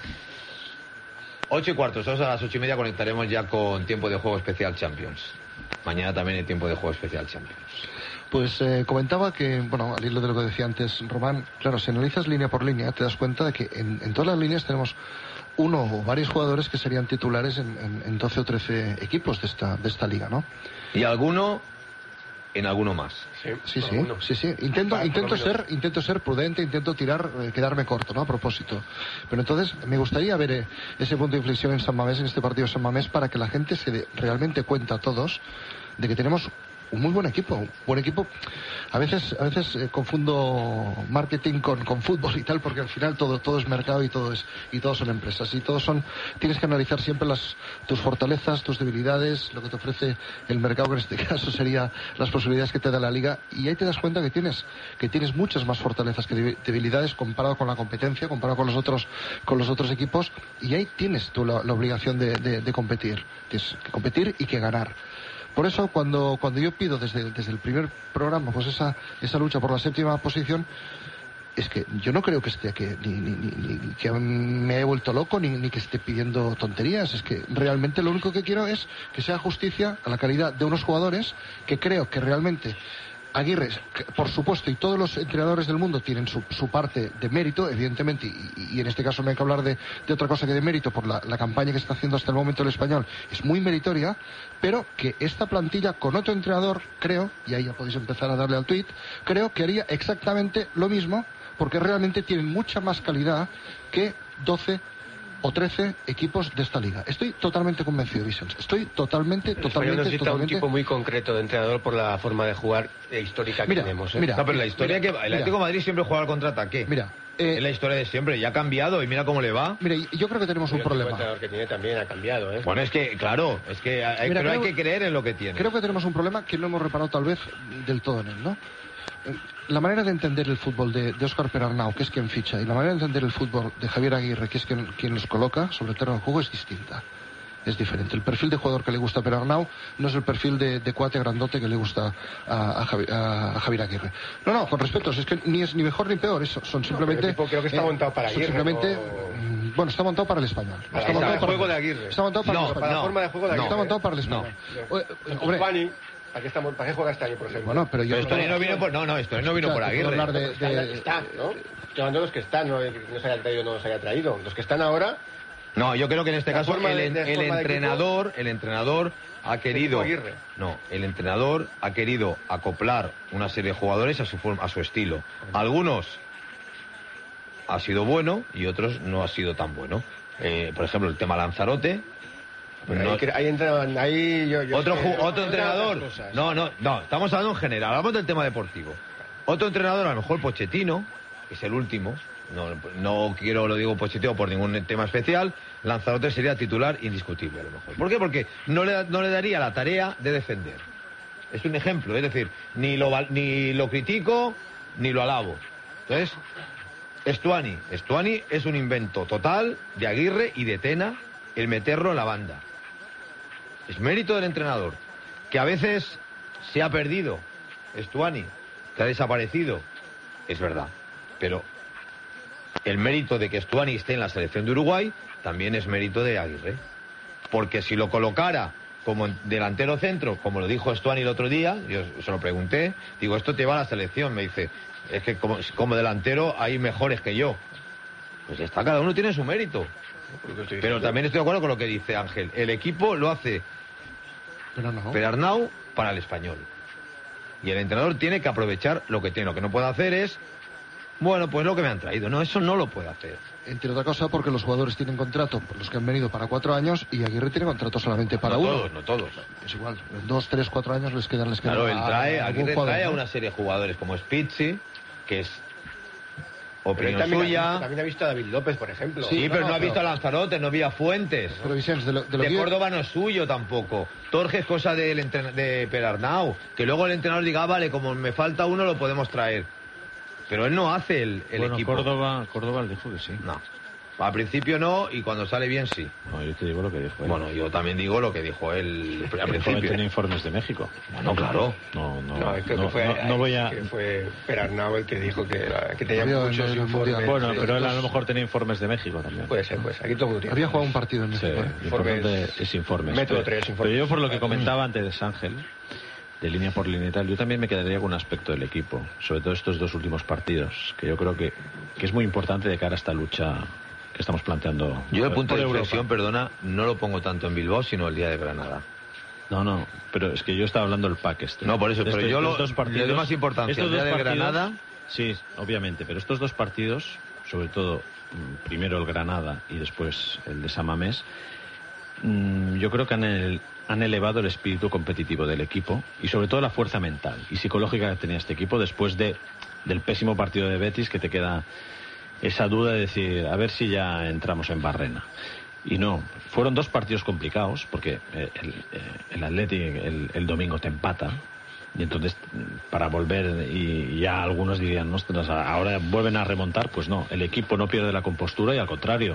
8:15, a las 8:30 conectaremos ya con Tiempo de Juego Especial Champions. Mañana también hay Tiempo de Juego Especial Champions. Pues comentaba que, bueno, al hilo de lo que decía antes Román, claro, si analizas línea por línea te das cuenta de que en todas las líneas tenemos uno o varios jugadores que serían titulares en 12 o 13 equipos de esta liga, ¿no? Y alguno más. Sí. Intento ser prudente, intento quedarme corto, ¿no? A propósito. Pero entonces me gustaría ver ese punto de inflexión en San Mamés, en este partido de San Mamés, para que la gente se dé realmente cuenta a todos de que tenemos un muy buen equipo. A veces confundo marketing con fútbol y tal, porque al final todo es mercado y todos son empresas y tienes que analizar siempre tus fortalezas, tus debilidades, lo que te ofrece el mercado, que en este caso sería las posibilidades que te da la liga, y ahí te das cuenta que tienes muchas más fortalezas que debilidades comparado con la competencia, comparado con los otros equipos, y ahí tienes tú la obligación de competir. Tienes que competir y que ganar. Por eso, cuando yo pido desde el primer programa pues esa lucha por la séptima posición, es que yo no creo que esté ni que me haya vuelto loco ni que esté pidiendo tonterías. Es que realmente lo único que quiero es que sea justicia a la calidad de unos jugadores que creo que realmente Aguirre, por supuesto, y todos los entrenadores del mundo tienen su parte de mérito, evidentemente, y en este caso no hay que hablar de otra cosa que de mérito por la campaña que está haciendo hasta el momento el Español, es muy meritoria, pero que esta plantilla con otro entrenador, creo, y ahí ya podéis empezar a darle al tuit, creo que haría exactamente lo mismo, porque realmente tienen mucha más calidad que 12 o 13 equipos de esta liga. Estoy totalmente convencido, Vicens. Estoy totalmente. Necesita un tipo muy concreto de entrenador por la forma de jugar histórica que tenemos. Mira, pero la historia el Atlético de Madrid siempre juega al contraataque. Es la historia de siempre, ya ha cambiado y mira cómo le va. Mira, yo creo que tenemos un problema. El entrenador que tiene también ha cambiado, ¿eh? Bueno, es que, claro, pero hay que creer en lo que tiene. Creo que tenemos un problema que no hemos reparado tal vez del todo en él, ¿no? La manera de entender el fútbol de Óscar Perarnau, que es quien ficha, y la manera de entender el fútbol de Javier Aguirre, que es quien los coloca sobre el terreno de juego, es distinta. Es diferente. El perfil de jugador que le gusta a Perarnau no es el perfil de cuate grandote que le gusta a Javier Aguirre. No, con respeto, es que ni es ni mejor ni peor, eso. Son simplemente. Creo que está montado para Aguirre. Simplemente. Bueno, está montado para el Español. Está montado para el juego de Aguirre. Está montado para el Español. Para la forma de juego de Aguirre. Está montado para el Español. Hombre. ¿Para qué juega este año, por ejemplo? Bueno, pero Estoy no vino por Aguirre. Están, ¿no? Estoy hablando de los que están, no se haya traído o no se haya traído. Los que están ahora. No, yo creo que en este caso el entrenador ha querido. El entrenador ha querido acoplar una serie de jugadores a su estilo. Algunos ha sido bueno y otros no ha sido tan bueno. Por ejemplo, el tema Lanzarote. Otro entrenador. No, estamos hablando en general, hablamos del tema deportivo. Otro entrenador, a lo mejor Pochettino, que es el último. No lo digo Pochettino por ningún tema especial. Lanzarote sería titular indiscutible, a lo mejor. ¿Por qué? Porque no le daría la tarea de defender. Es un ejemplo, es decir, ni lo critico ni lo alabo. Entonces, Estuani es un invento total de Aguirre y de Tena el meterlo en la banda. Es mérito del entrenador, que a veces se ha perdido Estuani, que ha desaparecido, es verdad, pero el mérito de que Estuani esté en la selección de Uruguay también es mérito de Aguirre, porque si lo colocara como delantero centro, como lo dijo Estuani el otro día, yo se lo pregunté, digo, esto te va a la selección, me dice, es que como delantero hay mejores que yo. Pues está, cada uno tiene su mérito. Pero también estoy de acuerdo con lo que dice Ángel. El equipo lo hace Perarnau para el Español. Y el entrenador tiene que aprovechar lo que tiene. Lo que no puede hacer es, bueno, pues lo que me han traído. No, eso no lo puede hacer. Entre otra cosa porque los jugadores tienen contrato, los que han venido para 4 años, y Aguirre tiene contrato solamente para uno. No todos. Es igual, 2, 3, 4 años les quedan. Claro, Aguirre trae a una serie de jugadores como Spizzi, que es opinión Pero él suya. también ha visto a David López, por ejemplo. Sí, pero no ha pero- visto a Lanzarote, no vi a Fuentes. Pero Vicens, de lo De que- Córdoba no es suyo tampoco. Torge es cosa de Perarnau. Que luego el entrenador diga, vale, como me falta uno lo podemos traer. Pero él no hace el Bueno, equipo. Córdoba dijo que sí. No. Al principio no, y cuando sale bien sí. No, yo te digo lo que dijo él. Bueno, yo también digo lo que dijo él al Joven principio. tenía informes de México. Bueno, claro. No creo que fue, no voy a... que fue Perarnau el que dijo que tenía Había muchos en el informes. Mundial. Bueno, pero él a lo Entonces- mejor tenía informes de México también. Puede ser, pues aquí todo el mundo tiene. Había jugado un partido en Sí, México. lo Informes. importante es informes. Método Pero- 3, informes. Pero yo por lo que comentaba antes de Ángel, de línea por línea y tal, yo también me quedaría con un aspecto del equipo, sobre todo estos dos últimos partidos, que yo creo que es muy importante de cara a esta lucha que estamos planteando. Yo el punto por de Europa. inflexión, perdona, no lo pongo tanto en Bilbao, sino el día de Granada. No, pero es que yo estaba hablando del pack este. No, por eso, De pero estos- yo de lo- estos dos partidos, le doy más importancia estos al día dos de partidos- Granada. Sí, obviamente, pero estos dos partidos, sobre todo primero el Granada y después el de San Mamés, yo creo que han elevado el espíritu competitivo del equipo y sobre todo la fuerza mental y psicológica que tenía este equipo después del pésimo partido de Betis, que te queda esa duda de decir, a ver si ya entramos en barrena. Y no, fueron dos partidos complicados, porque el Athletic el domingo te empata, y entonces para volver, y ya algunos dirían, ostras, ahora vuelven a remontar. Pues no, el equipo no pierde la compostura y al contrario,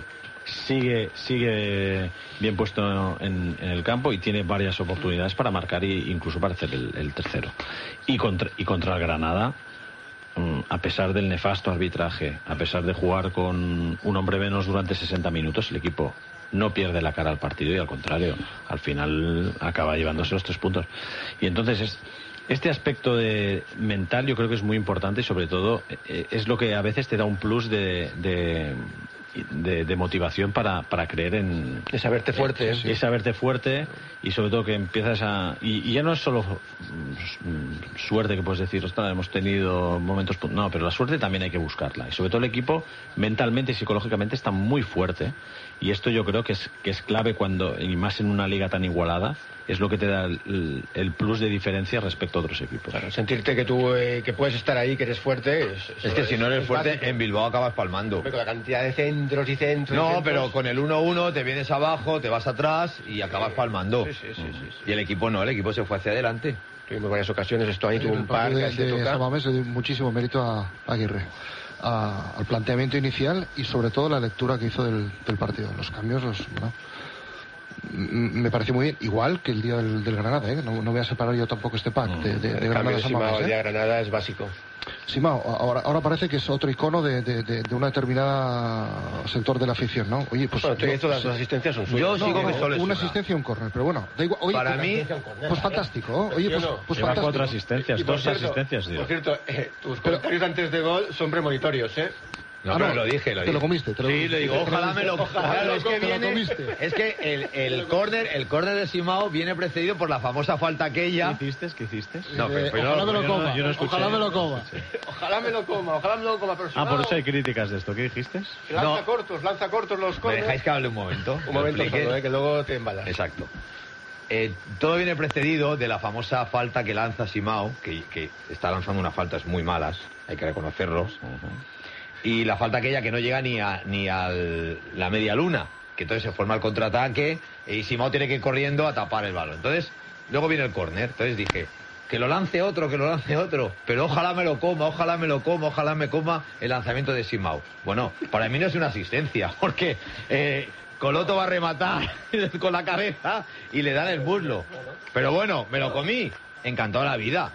sigue bien puesto en el campo y tiene varias oportunidades para marcar e incluso para hacer el tercero. Y contra el Granada, a pesar del nefasto arbitraje, a pesar de jugar con un hombre menos durante 60 minutos, el equipo no pierde la cara al partido y al contrario, al final acaba llevándose los 3 puntos. Y entonces este aspecto mental yo creo que es muy importante y sobre todo es lo que a veces te da un plus de motivación para creer en... De saberte fuerte. Es saberte fuerte y sobre todo que empiezas a... Y ya no es solo suerte que puedes decir, ostras, hemos tenido momentos... No, pero la suerte también hay que buscarla. Y sobre todo el equipo mentalmente y psicológicamente está muy fuerte. Y esto yo creo que es clave cuando, y más en una liga tan igualada, es lo que te da el plus de diferencia respecto a otros equipos. Claro, sentirte que tú que puedes estar ahí, que eres fuerte. Es que si no eres fuerte, básico. en Bilbao acabas palmando. Con la cantidad de centros y centros. No, pero con el 1-1 te vienes abajo, te vas atrás y acabas palmando. Sí. Y el equipo no, el equipo se fue hacia adelante. Tuvimos varias ocasiones, esto ahí tuvo En un el par partido que se de toca. San Mamés le doy muchísimo mérito a Aguirre, al planteamiento inicial y sobre todo la lectura que hizo del partido. Los cambios, me pareció muy bien, igual que el día del Granada, ¿eh? No voy a separar yo tampoco este pack de El Granada cambio a de San Simao Mamés, al día de Granada es básico. Simao, ahora parece que es otro icono de una determinada sector de la afición, ¿no? Oye, pues Bueno, todas las asistencias son suyas. Yo sigo no, que solo es una una. asistencia y un córner, pero bueno, da igual. Oye, Para pues, mí, pues fantástico, oye, pues Lleva fantástico. 4 asistencias, Y por 2 cierto, asistencias, digo. Por cierto, tus comentarios antes de gol son premonitorios, ¿eh? No, Ah, pero no, lo dije, te lo comiste, te lo Sí, comiste. le digo, ojalá me lo... Claro, es que te lo viene... comiste. Es que el córner de Simao viene precedido por la famosa falta aquella... ¿Qué hiciste? No, pero Ojalá me lo yo no- coma, yo no escuché. ojalá me lo coma. Ojalá me lo coma, pero Ah, por eso hay críticas de esto. ¿Qué dijiste? Lanza cortos los ¿Me corners. dejáis que hable un momento? Un momento Lo explique. solo, que luego te embalas. Exacto. Todo viene precedido de la famosa falta que lanza Simao, que está lanzando unas faltas muy malas, hay que reconocerlos. Y la falta aquella que no llega ni a la media luna, que entonces se forma el contraataque y Simao tiene que ir corriendo a tapar el balón. Entonces, luego viene el córner. Entonces dije, que lo lance otro, pero ojalá me lo coma, ojalá me coma el lanzamiento de Simao. Bueno, para mí no es una asistencia, porque Coloto va a rematar con la cabeza y le dan el muslo. Pero bueno, me lo comí. Encantado la vida.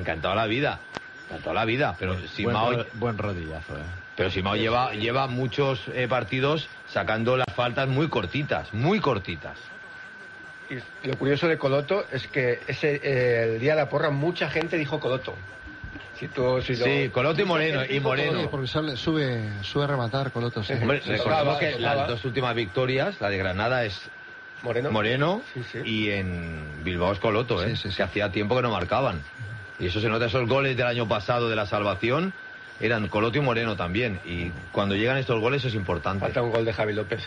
Pero Simao, Buen rodillazo, pero Simao lleva muchos partidos sacando las faltas muy cortitas. Y lo curioso de Coloto es que el día de la porra mucha gente dijo Coloto. Sí, Coloto y Moreno. Oye, porque sube a rematar Coloto, sí. Hombre, Sí, recordemos tocaba, que tocaba. las dos últimas victorias, la de Granada es Moreno Sí. y en Bilbao es Coloto, Sí, sí. que hacía tiempo que no marcaban. Y eso se nota, esos goles del año pasado de la salvación eran Coloto y Moreno también. Y cuando llegan estos goles es importante. Falta un gol de Javi López.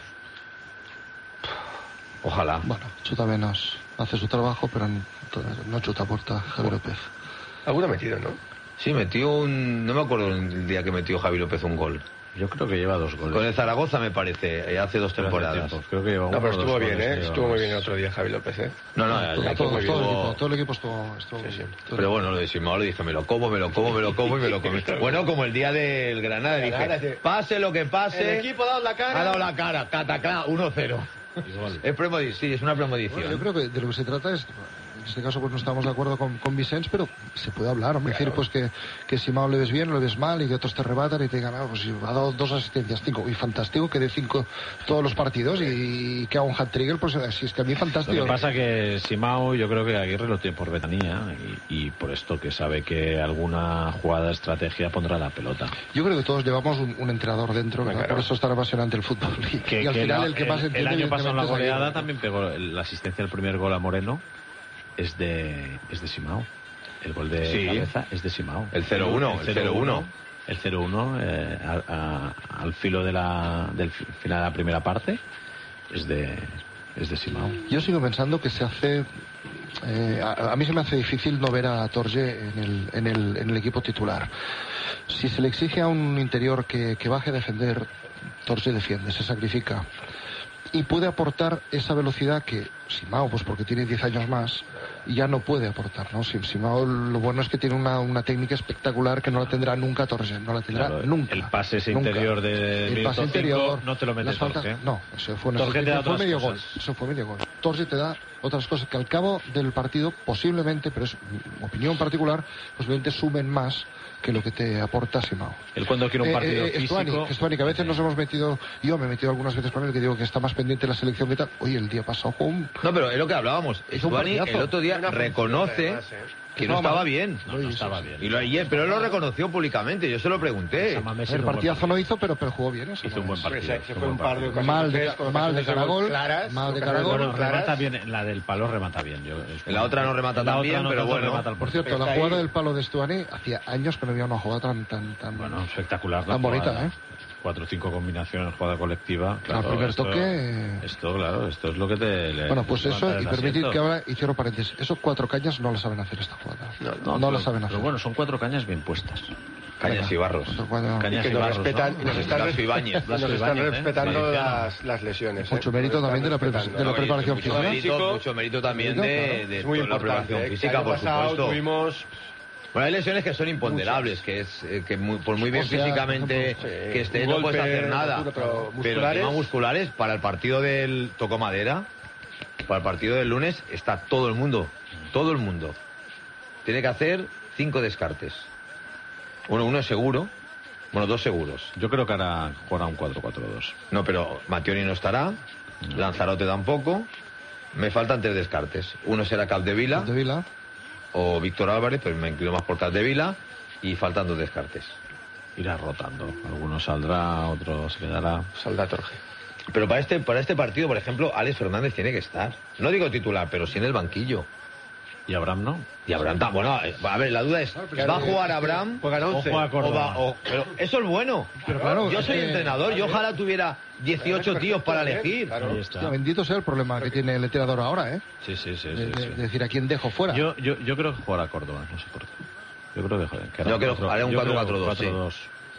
Ojalá. Bueno, chuta menos, hace su trabajo, pero no chuta puerta Javier López. Alguno ha metido, ¿no? Sí, metió no me acuerdo el día que metió Javi López un gol. Yo creo que lleva 2 goles. Con el Zaragoza, me parece, hace 2 temporadas. Creo que lleva No, pero uno o estuvo 2 bien, goles, estuvo muy bien el otro día Javi López, No, todo el equipo estuvo Sí, sí. Pero bueno, lo de Simao le dije, me lo como y me lo comí. Bueno, como el día del Granada, dije, pase lo que pase. El equipo ha dado la cara. Ha dado la cara, cataclá, 1-0. Es premonición, sí, es una premonición. Bueno, yo creo que de lo que se trata es, en este caso pues no estamos de acuerdo con Vicens, pero se puede hablar, hombre, decir pues que Simao le ves bien, lo ves mal y que otros te rebatan y te digan, pues si ha dado 2 asistencias, 5, y fantástico que dé 5 todos los partidos y que haga un hat-trick, pues si es que a mí fantástico. Lo que pasa que Simao, yo creo que Aguirre lo tiene por vetanía y por esto que sabe que alguna jugada de estrategia pondrá la pelota. Yo creo que todos llevamos un entrenador dentro, ¿verdad? Por eso es tan apasionante el fútbol. Y al final el que más entiende, el año pasado en la evidentemente, es goleada Aguirre. también pegó la asistencia del primer gol a Moreno. Es de Simao. El gol de cabeza es de Simao. El 0-1, el 0-1. El 0-1 al filo del final de la primera parte es de Simao. Yo sigo pensando que se hace... a mí se me hace difícil no ver a Torge en el equipo titular. Si se le exige a un interior que baje a defender, Torge defiende, se sacrifica. Y puede aportar esa velocidad que Simao, pues porque tiene 10 años más, ya no puede aportar, ¿no? Simao, lo bueno es que tiene una técnica espectacular que no la tendrá nunca Torge, no la tendrá nunca. El pase ese nunca. interior de el minuto pase 5 interior, no te lo mete las faltas, Torge. no, eso fue, Torge te da otras medio cosas. gol. Eso fue medio gol. Torge te da otras cosas que al cabo del partido posiblemente, pero es mi opinión particular, posiblemente sumen más que lo que te aporta Simao. Él cuando quiere un partido físico... Estuani, que a veces nos hemos metido, yo me he metido algunas veces con él, que digo que está más pendiente de la selección que tal. Oye, el día pasado jugó un... No, pero es lo que hablábamos. Hizo un Estuani partidazo. el otro día reconoce además, que no estaba bien. No estaba bien. Pero él lo reconoció públicamente, yo se lo pregunté. El partidazo no hizo, pero jugó bien. Eso Hizo un buen partido. Se fue un par de ocasiones. Mal de Caragol. Claras. Mal de ocasiones Caragol. Bueno, claras. remata bien, la del palo remata bien. En la otra no remata tan bien, pero bueno. Por cierto, la jugada del palo de Estuani hacía años que no había una jugada tan Bueno, espectacular. tan bonita, ¿eh? 4 o 5 combinaciones, jugada colectiva. Claro, primer esto, toque... Esto es lo que te... Bueno, pues levanta eso, del y permitid asiento. que ahora, y cierro paréntesis, esos 4 cañas no la saben hacer esta jugada. No pero- la saben hacer. Pero bueno, son 4 cañas bien puestas. Cañas y barros. Otro cuadro. Cañas Que y nos barros, respetan, ¿no? y nos están, Blasco Ibáñez. nos están Ibáñez, respetando Valenciano. las lesiones. Mucho mérito Nos también de la están preparación respetando. preparación física. Mucho mérito también de Es muy la importante. preparación Que física, el por año pasado supuesto. tuvimos Bueno, hay lesiones que son imponderables, que es que por muy bien O sea, físicamente por ejemplo, que esté, un no golpe, puedes hacer nada. una fractura, pero Pero musculares- temas musculares, para el partido del tocó madera, para el partido del lunes, está todo el mundo. Todo el mundo. Tiene que hacer 5 descartes. Uno es seguro. Bueno, 2 seguros. Yo creo que ahora jugará un 4-4-2. No, pero Mattioni no estará. Lanzarote tampoco. Me faltan 3 descartes. Uno será Capdevila De Vila. o Víctor Álvarez, pues me inclino más por Capdevila. Y faltan 2 descartes. Irá rotando. Alguno saldrá, otro se quedará. Saldrá Torge. Pero para este partido, por ejemplo, Alex Fernández tiene que estar. No digo titular, pero sí en el banquillo. Y Abraham no. Y Abraham bueno, a ver, la duda es, ¿va a jugar Abraham? Juegan 11. O juega Córdoba. Pero eso es bueno. Pero claro, Yo es soy que- entrenador, yo ojalá tuviera 18 tíos para elegir. Claro. Ahí está. Hostia, bendito sea el problema que tiene el entrenador ahora, ¿eh? Sí. De decir, ¿a quién dejo fuera? Yo creo que jugará Córdoba, no sé por qué. Yo creo que Yo creo que haré un 4-4-2, sí. 4-2.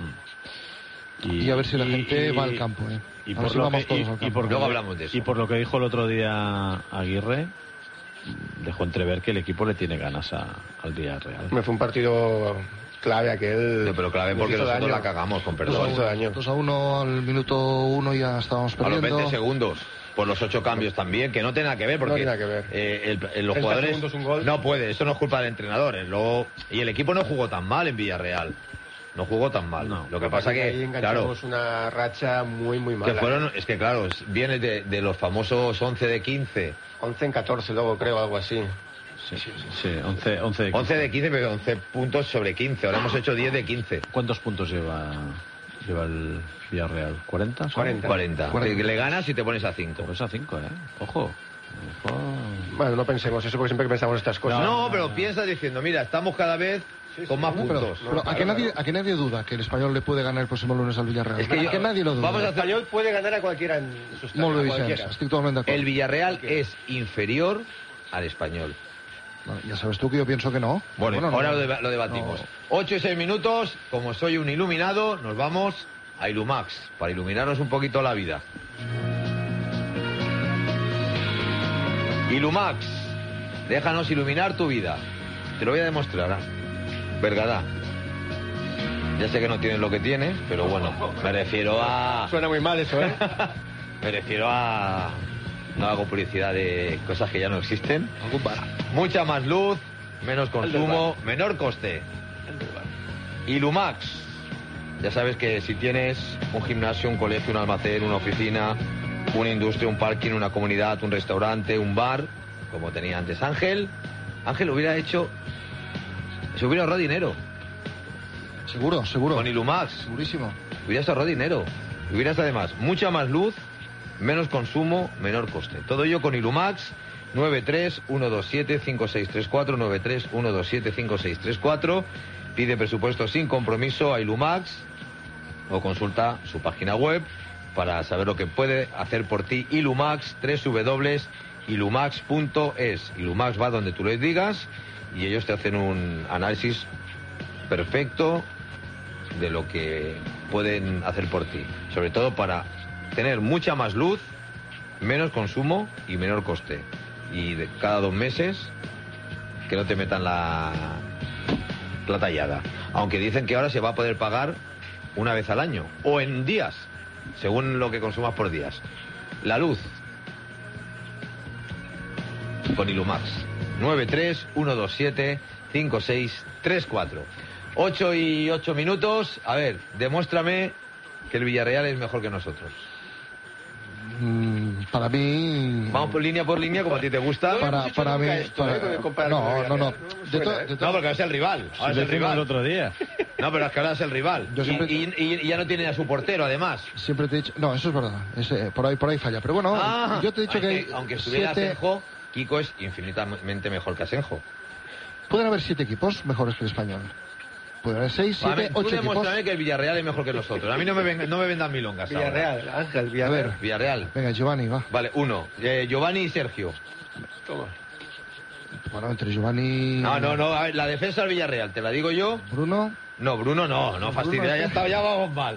Y a ver si la gente va al campo, ¿eh? Y A ver por si lo vamos que- todos y- al y campo. por Luego lo- hablamos de eso. Y por lo que dijo el otro día Aguirre, dejó entrever que el equipo le tiene ganas al Villarreal. Me fue un partido clave aquel. No, pero clave nos porque hizo nosotros daño. la cagamos, con Nos perdón. hizo daño. 2-1 al minuto 1 ya estábamos A los perdiendo. 20 segundos, por los 8 cambios también, que no tiene nada que ver, porque No tiene nada que ver. los 30 jugadores segundos, un gol. no puede, eso no es culpa del entrenador. Y el equipo no jugó tan mal en Villarreal, no jugó tan mal. No. Lo que pasa Ahí que, claro, enganchamos una racha muy, muy mala. que fueron, es que claro, viene de los famosos 11 de 15, 11 en 14 luego, creo, algo así. Sí, 11 de 11 de 15, pero 11 puntos sobre 15, ahora hemos hecho 10 de 15. ¿Cuántos puntos lleva el Villarreal? ¿40? 40. 40. Le ganas y te pones a 5. Pues a 5, ¿eh? Ojo. Bueno, no pensemos eso porque siempre que pensamos estas cosas. No, pero piensas diciendo, mira, estamos cada vez con más No, pero puntos. ¿a que nadie duda que el Español le puede ganar el próximo lunes al Villarreal? Es que ¿A yo- que nadie lo duda? vamos a El Español puede ganar a cualquiera en sus Molt bé, a Vicenç, cualquiera. estic totalment d'acord. El Villarreal es inferior al Español. No, ya sabes tú que yo pienso que no. Bueno, no, ahora no. lo debatimos. No. 8 y 6 minutos, como soy un iluminado, nos vamos a Ilumax, para iluminarnos un poquito la vida. Ilumax, déjanos iluminar tu vida. Te lo voy a demostrar, ¿eh? Vergada. Ya sé que no tienes lo que tienes, pero bueno, me refiero a... Suena muy mal eso, ¿eh? Me refiero a... No hago publicidad de cosas que ya no existen. Mucha más luz, menos consumo, menor coste. Ilumax. Ya sabes que si tienes un gimnasio, un colegio, un almacén, una oficina, una industria, un parking, una comunidad, un restaurante, un bar, como tenía antes Ángel, Ángel hubiera hecho... Se hubiera ahorrado dinero. Seguro. Con Ilumax. Segurísimo. Hubieras ahorrado dinero. Hubieras además mucha más luz, menos consumo, menor coste. Todo ello con Ilumax. 93-127-5634, 93-127-5634. Pide presupuesto sin compromiso a Ilumax o consulta su página web para saber lo que puede hacer por ti Ilumax, www.ilumax.es. Ilumax va donde tú les digas y ellos te hacen un análisis perfecto de lo que pueden hacer por ti. Sobre todo para tener mucha más luz, menos consumo y menor coste. Y de cada 2 meses que no te metan la tallada. Aunque dicen que ahora se va a poder pagar una vez al año o en días, según lo que consumas por días. La luz con Ilumax. 93-127-5634. 8 y 8 minutos. A ver, demuéstrame que el Villarreal es mejor que nosotros. Para mí... Vamos por línea, como a ti te gusta. Para mí... No. No, porque ahora es el rival. Ahora es el rival. el otro día. No, pero es que ahora es el rival. Yo siempre- Y ya no tiene a su portero, además. Siempre te he dicho... No, eso es verdad. Por ahí falla. Pero bueno, yo te he dicho que hay aunque estuviera 7... Asenjo, Kiko es infinitamente mejor que Asenjo. Pueden haber 7 equipos mejores que el Español. Pueden haber 6, 7, Vale, 8 tú equipos. demuéstrame que el Villarreal es mejor que nosotros. A mí no me vendan milongas ahora. Villarreal, Ángel, A Villarreal. ver, Villarreal. venga, Giovanni, va. Vale, 1. Giovanni y Sergio. Toma. Bueno, entre Giovanni... No. A ver, la defensa del Villarreal, ¿te la digo yo? Bruno... No, Bruno no fastidia. Ya vamos mal.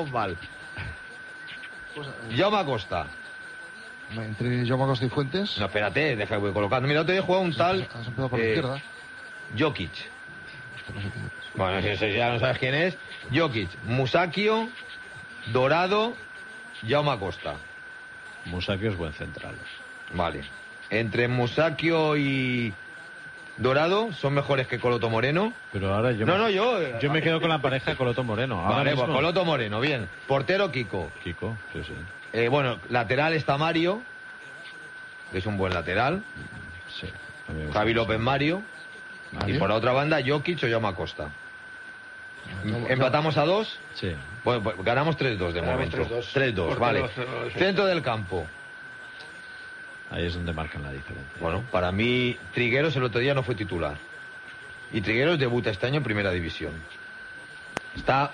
Jaume Acosta. Entre Jaume Acosta y Fuentes... No, espérate, deja que voy colocando. Mira, te he jugado un tal... Has empezado por la izquierda. Jokic. Este no sé quién es. Bueno, si ya no sabes quién es. Jokic, Musakio, Dorado, Jaume Acosta. Musakio es buen central. Vale. Entre Musakio y Dorado son mejores que Coloto Moreno. Pero ahora yo yo me quedo con la pareja Coloto Moreno. Ahora Vale, mismo. pues Coloto Moreno, bien. Portero Kiko. Kiko, sí. Bueno, lateral está Mario, que es un buen lateral. Sí. a mí me gusta Javi mucho. López Mario. Vale. Y por la otra banda, Jokic o Jaume Acosta. Jaume- ¿Empatamos a 2? Sí. Pues ganamos 3-2 de Ganamos momento. 3-2. 3-2, vale. Portero, sí. Centro del campo. Ahí es donde marcan la diferencia. Bueno, para mí, Trigueros el otro día no fue titular. Y Trigueros debuta este año en Primera División. Está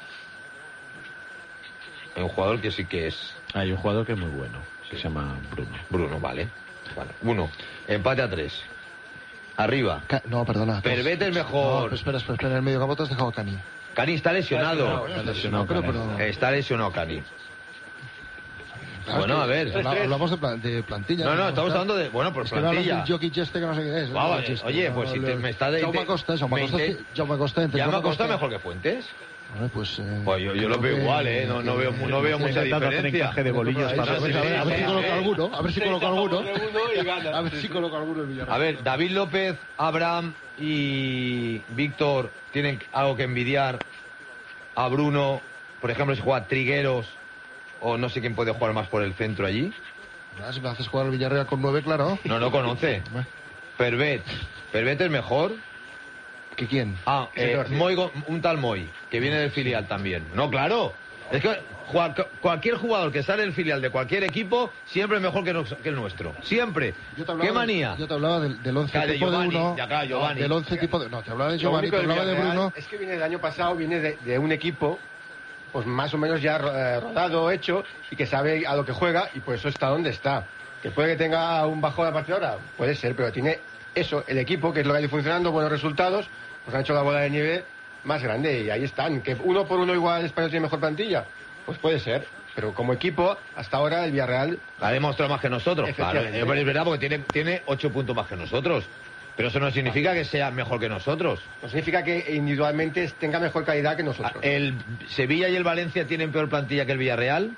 un jugador que sí que es Hay un jugador que es muy bueno, que se llama Bruno. Bruno, vale. 1. Empate a 3. Arriba. No, perdona. Pervete es mejor. No, espera. En el medio campo te has dejado a Cani. Cani está lesionado. Está lesionado, pero... Está lesionado Cani. Bueno, a ver. Hablamos de plantilla. No, estamos hablando de... Bueno, por Es que no hablas plantilla. del Jokic este que no sé qué es. Ah, vale. Jokic este, Oye, no, pues si te- me está de... Jaume Acosta. Jaume Acosta. ¿Jaume Acosta mejor que Fuentes? Vale, pues... Pues yo lo veo igual, ¿eh? No veo mucha Intentando hacer diferencia. encaje de bolillos para A ver si coloca alguno. A ver si coloca alguno. Y gana. A ver si coloca alguno el Villarreal. A ver, David López, Abraham y Víctor tienen algo que envidiar a Bruno. Por ejemplo, si juega Trigueros o no sé quién puede jugar más por el centro allí. Si me haces jugar el Villarreal con 9, claro. No conoce. Pervet es mejor. ¿Que quién? Un tal Moy, que viene del filial también. No, claro. Es que cualquier jugador que sale del filial de cualquier equipo siempre es mejor que el nuestro. Siempre. ¿Qué manía? Yo te hablaba del 11 de tipo Giovanni, de uno. ya, claro, Giovanni. Del 11 tipo de... No, te hablaba de Lo Giovanni, único te del hablaba de Villarreal Bruno. es que viene del año pasado, viene de un equipo pues más o menos ya rodado, hecho, y que sabe a lo que juega y por eso está donde está. Que puede que tenga un bajón a partir de ahora, puede ser, pero tiene eso, el equipo, que es lo que ha ido funcionando, buenos resultados, pues han hecho la bola de nieve más grande y ahí están. Que uno por uno igual el Español tiene mejor plantilla, pues puede ser. Pero como equipo, hasta ahora el Villarreal ha demostrado más que nosotros. Claro, Efectivamente. es verdad porque tiene 8 puntos más que nosotros. Pero eso no significa que sea mejor que nosotros. no significa que individualmente tenga mejor calidad que nosotros. ¿El Sevilla y el Valencia tienen peor plantilla que el Villarreal?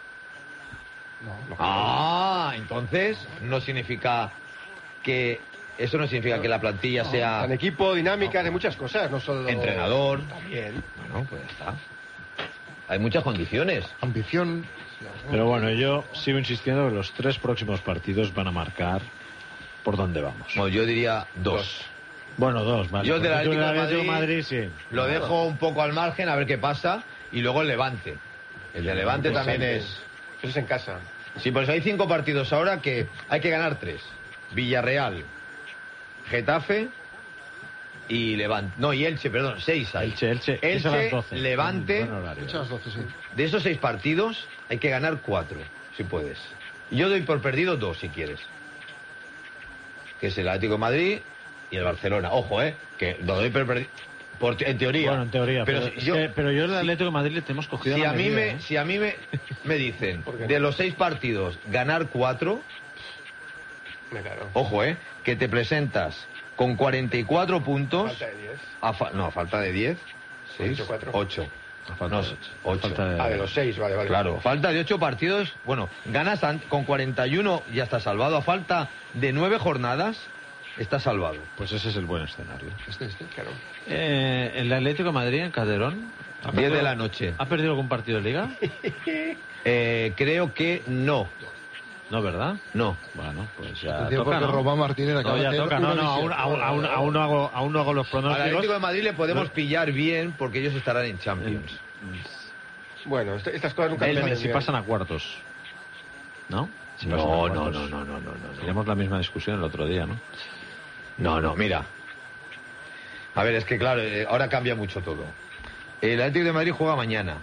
No. Entonces no significa que... Eso no significa que la plantilla sea... En equipo, dinámica, de muchas cosas, no solo... Entrenador. También. Bueno, pues ya está. Hay muchas condiciones. Ambición. Pero bueno, yo sigo insistiendo que los 3 próximos partidos van a marcar por dónde vamos. Bueno, yo diría 2. Bueno, 2, vale. Yo del Porque tú Atlético de Madrid, sí. Lo dejo un poco al margen a ver qué pasa. Y luego el Levante. El de Levante también es... Eso es en casa. Sí, por eso hay 5 partidos ahora que hay que ganar 3. Villarreal, Getafe y Levante. No, y Elche, perdón, 6 hay. Elche, es a las 12. Levante. Buen horario. Elche a las 12, sí. De esos 6 partidos hay que ganar 4, si puedes. Y yo doy por perdido 2, si quieres. Que es el Atlético de Madrid y el Barcelona. Ojo, que lo doy por perdido. En teoría. Bueno, en teoría. Pero si yo el Atlético de Madrid le tenemos cogido si la a mí medida, si a mí me dicen, ¿Por qué no? de los 6 partidos, ganar 4, Claro. ojo, que te presentas con 44 puntos. Falta de 10. A falta de 10. 8, 4. 8. A falta de 8. De los 6, vale. Claro, falta de 8 partidos. Bueno, ganas con 41, ya estás salvado. A falta de 9 jornadas, estás salvado. Pues ese es el buen escenario. Claro. El Atlético de Madrid en Calderón. 10 de la noche. ¿Ha perdido algún partido de liga? Creo que no. No, ¿verdad? No. Bueno, pues ya Atención, toca, porque ¿no? Román Martínez acaba No, ya de hacer toca. No, una visión. aún no hago los Al pronósticos. Atlético de Madrid le podemos pillar bien porque ellos estarán en Champions. Bueno, estas cosas nunca salen Si bien. pasan a cuartos. ¿No? Si pasan a No. cuartos. Teníamos la misma discusión el otro día, ¿no? No, mira. A ver, es que claro, ahora cambia mucho todo. El Atlético de Madrid juega mañana,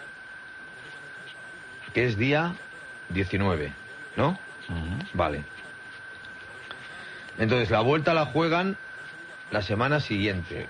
que es día 19, ¿no? Vale. Entonces, la vuelta la juegan la semana siguiente,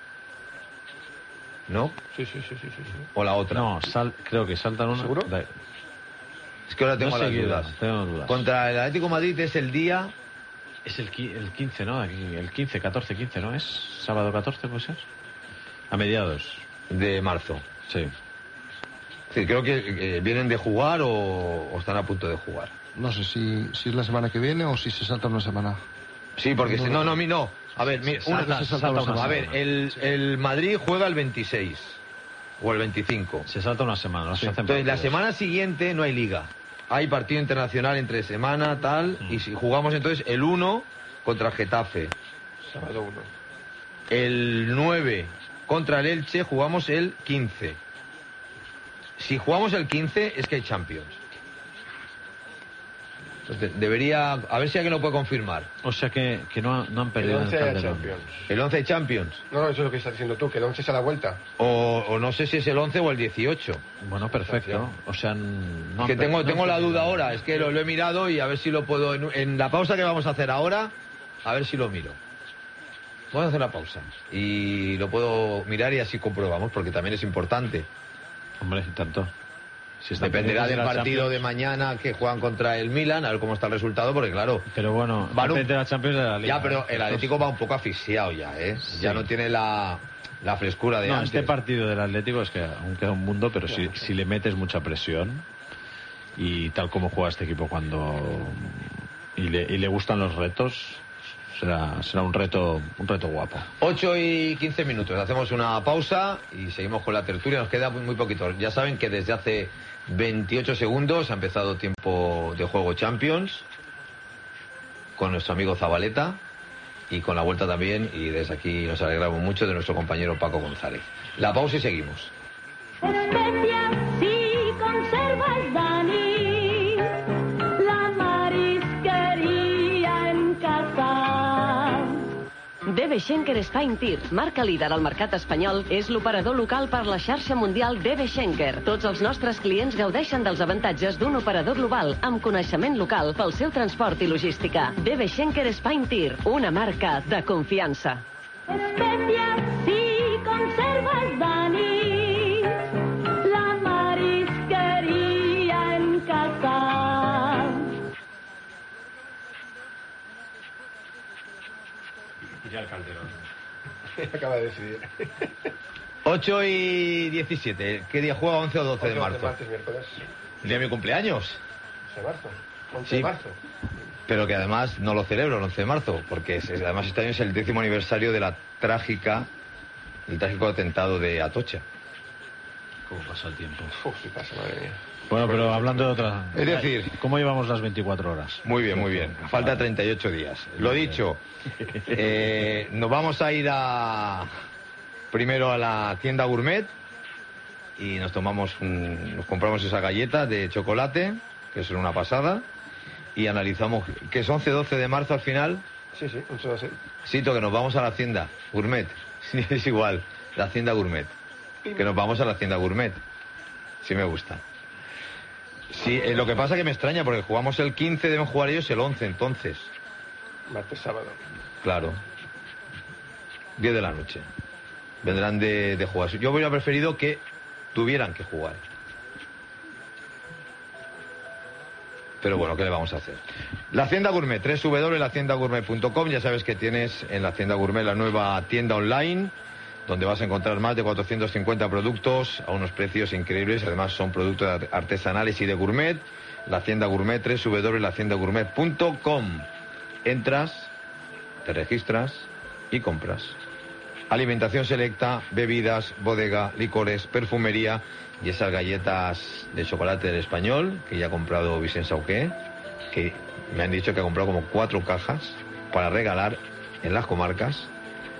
¿no? Sí. O la otra. No, creo que saltan una. ¿Seguro? Es que ahora tengo No las seguido, dudas. tengo dudas. Contra el Atlético de Madrid es el día... Es el 15, ¿no? Aquí, el 15, 14, 15, ¿no? ¿Es sábado 14, puede ser? A mediados. de marzo. Sí. Sí, creo que vienen de jugar o están a punto de jugar. No sé si es la semana que viene o si se salta una semana. Sí, porque si no. A ver, Salta a ver, el Madrid juega el 26 o el 25. Se salta una semana. No se hacen Entonces, la partidos. semana siguiente no hay liga. Hay partido internacional entre semana, tal, y si jugamos entonces el 1 contra el Getafe. Sábado 1. El 9 contra el Elche jugamos el 15. Si jugamos el 15 es que hay Champions. Entonces, debería... A ver si alguien lo puede confirmar. O sea que no han El perdido en 11 el de Calderón. Champions. ¿El 11 hay Champions? No, eso es lo que estás diciendo tú, que el 11 es a la vuelta. O no sé si es el 11 o el 18. Bueno, perfecto. O sea, no Que han tengo perdido la duda nada. ahora. Es que lo he mirado y a ver si lo puedo... En la pausa que vamos a hacer ahora, a ver si lo miro. Vamos a hacer la pausa. Y lo puedo mirar y así comprobamos, porque también es importante. Hombre, y tanto. Si están Dependerá pendientes del de la partido Champions. de mañana que juegan contra el Milan, a ver cómo está el resultado, porque claro... Pero bueno, Van un- depende de la Champions de la Liga. Ya, pero el Atlético va un poco asfixiado ya, ¿eh? Sí. Ya no tiene la frescura de No, antes. este partido del Atlético es que aún queda un mundo, pero si le metes mucha presión y tal como juega este equipo y le gustan los retos, será un reto guapo. 8 y 15 minutos. Hacemos una pausa y seguimos con la tertulia. Nos queda muy poquito. Ya saben que desde hace 28 segundos ha empezado tiempo de juego Champions con nuestro amigo Zabaleta y con la vuelta también, y desde aquí nos alegramos mucho, de nuestro compañero Paco González. La pausa y seguimos. Especias si conservas, Dani, la marisquería en casa. DB Schenker Spain Tir, marca líder al mercat espanyol, és l'operador local per la xarxa mundial DB Schenker. Tots els nostres clients gaudeixen dels avantatges d'un operador global amb coneixement local pel seu transport i logística. DB Schenker Spain Tir, una marca de confiança. Especias y conservas Dani, la marisquería en casa. Ya el Calderón. Acaba de decidir. 8 y 17. ¿Qué día juega? 11 o 12 de marzo. Martes, miércoles. El día de mi cumpleaños. 11 de marzo. 11 Sí. de marzo. Pero que además no lo celebro el 11 de marzo, porque además este año es el 10º aniversario de el trágico atentado de Atocha. ¿Cómo pasa el tiempo? Sí pasa, madre mía. Bueno, pero hablando de otra... Es decir... ¿Cómo llevamos las 24 horas? Muy bien, muy bien. Falta 38 días. Lo dicho, nos vamos a ir primero a la tienda Gourmet y nos compramos esa galleta de chocolate, que es una pasada, y analizamos, que es 11-12 de marzo al final. Sí, 11-12. Sito, que nos vamos a la hacienda Gourmet. Sí, es igual, la hacienda Gourmet. Que nos vamos a la hacienda Gourmet. Sí me gusta. Sí, lo que pasa que me extraña, porque jugamos el 15, deben jugar ellos el 11, entonces. Martes, sábado. Claro. 10 de la noche. Vendrán de jugar. Yo hubiera preferido que tuvieran que jugar. Pero bueno, ¿qué le vamos a hacer? La Hacienda Gourmet, www.lahaciendagourmet.com. Ya sabes que tienes en la Hacienda Gourmet la nueva tienda online, donde vas a encontrar más de 450 productos a unos precios increíbles. Además son productos artesanales y de gourmet. La Hacienda Gourmet, www.lahaciendagourmet.com. Entras, te registras y compras. Alimentación selecta, bebidas, bodega, licores, perfumería y esas galletas de chocolate del Español que ya ha comprado Vicente Sauqué, que me han dicho que ha comprado como 4 cajas para regalar en las comarcas.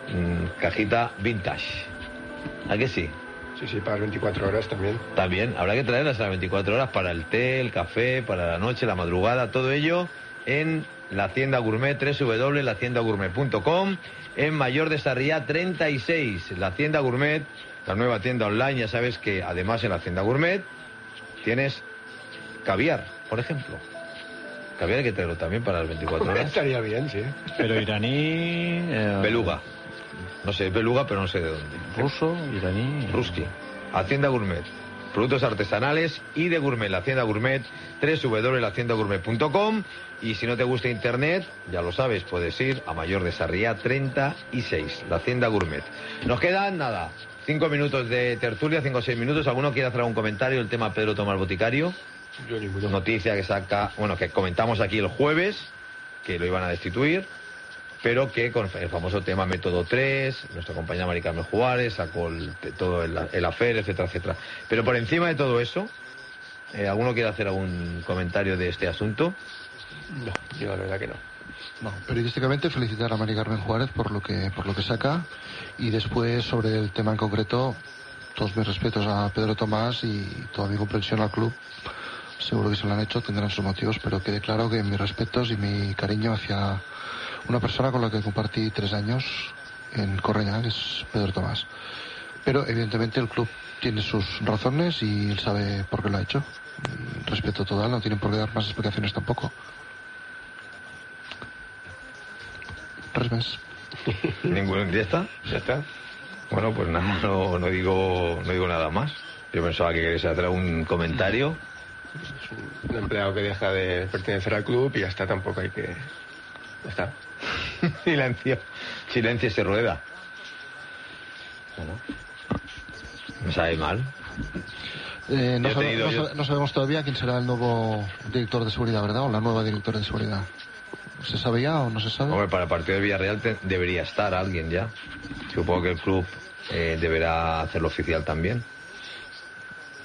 Cajita vintage. ¿A que sí? Sí, para las 24 horas también. También, habrá que traerlas a las 24 horas para el té, el café, para la noche, la madrugada, todo ello en la Hacienda Gourmet, www.lahaciendagourmet.com, en Mayor de Sarriá 36. La Hacienda Gourmet, la nueva tienda online. Ya sabes que además en la Hacienda Gourmet tienes caviar, por ejemplo. Caviar hay que traerlo también para las 24 horas. Estaría bien, sí. Pero iraní... Beluga. No sé, beluga, pero no sé de dónde. Ruso, iraní... Ruski. Hacienda Gourmet. Productos artesanales y de gourmet. La Hacienda Gourmet, www.lahaciendagourmet.com. Y si no te gusta internet, ya lo sabes, puedes ir a Mayor de Sarriá 36. La Hacienda Gourmet. Nos quedan, 5 minutos de tertulia, 5 o 6 minutos. ¿Alguno quiere hacer algún comentario? El tema Pedro Tomás Boticario. Yo ninguno. Noticia que saca, que comentamos aquí el jueves, que lo iban a destituir, pero que con el famoso tema Método 3, nuestra compañera Mari Carmen Juárez sacó todo el afer, etcétera, etcétera. Pero por encima de todo eso, ¿alguno quiere hacer algún comentario de este asunto? No, yo la verdad que no. No, periodísticamente felicitar a Mari Carmen Juárez por lo que saca, y después sobre el tema en concreto, todos mis respetos a Pedro Tomás y toda mi comprensión al club. Seguro que se lo han hecho, tendrán sus motivos, pero quede claro que mis respetos y mi cariño hacia una persona con la que compartí 3 años en Correña, que es Pedro Tomás. Pero evidentemente el club tiene sus razones y él sabe por qué lo ha hecho. Respeto total, no tienen por qué dar más explicaciones tampoco. Res més. ¿Ninguno? ¿Ya está? ¿Ya está? Bueno, pues nada, no digo nada más. Yo pensaba que querías hacer algún comentario. Es un empleado que deja de pertenecer al club y ya está, tampoco hay que... Ya está. Silencio se rueda. Bueno, me sabe mal. No sabemos todavía quién será el nuevo director de seguridad, ¿verdad? O la nueva directora de seguridad. ¿Se sabe ya o no se sabe? Hombre, para el partido del Villarreal debería estar alguien ya. Supongo que el club deberá hacerlo oficial también.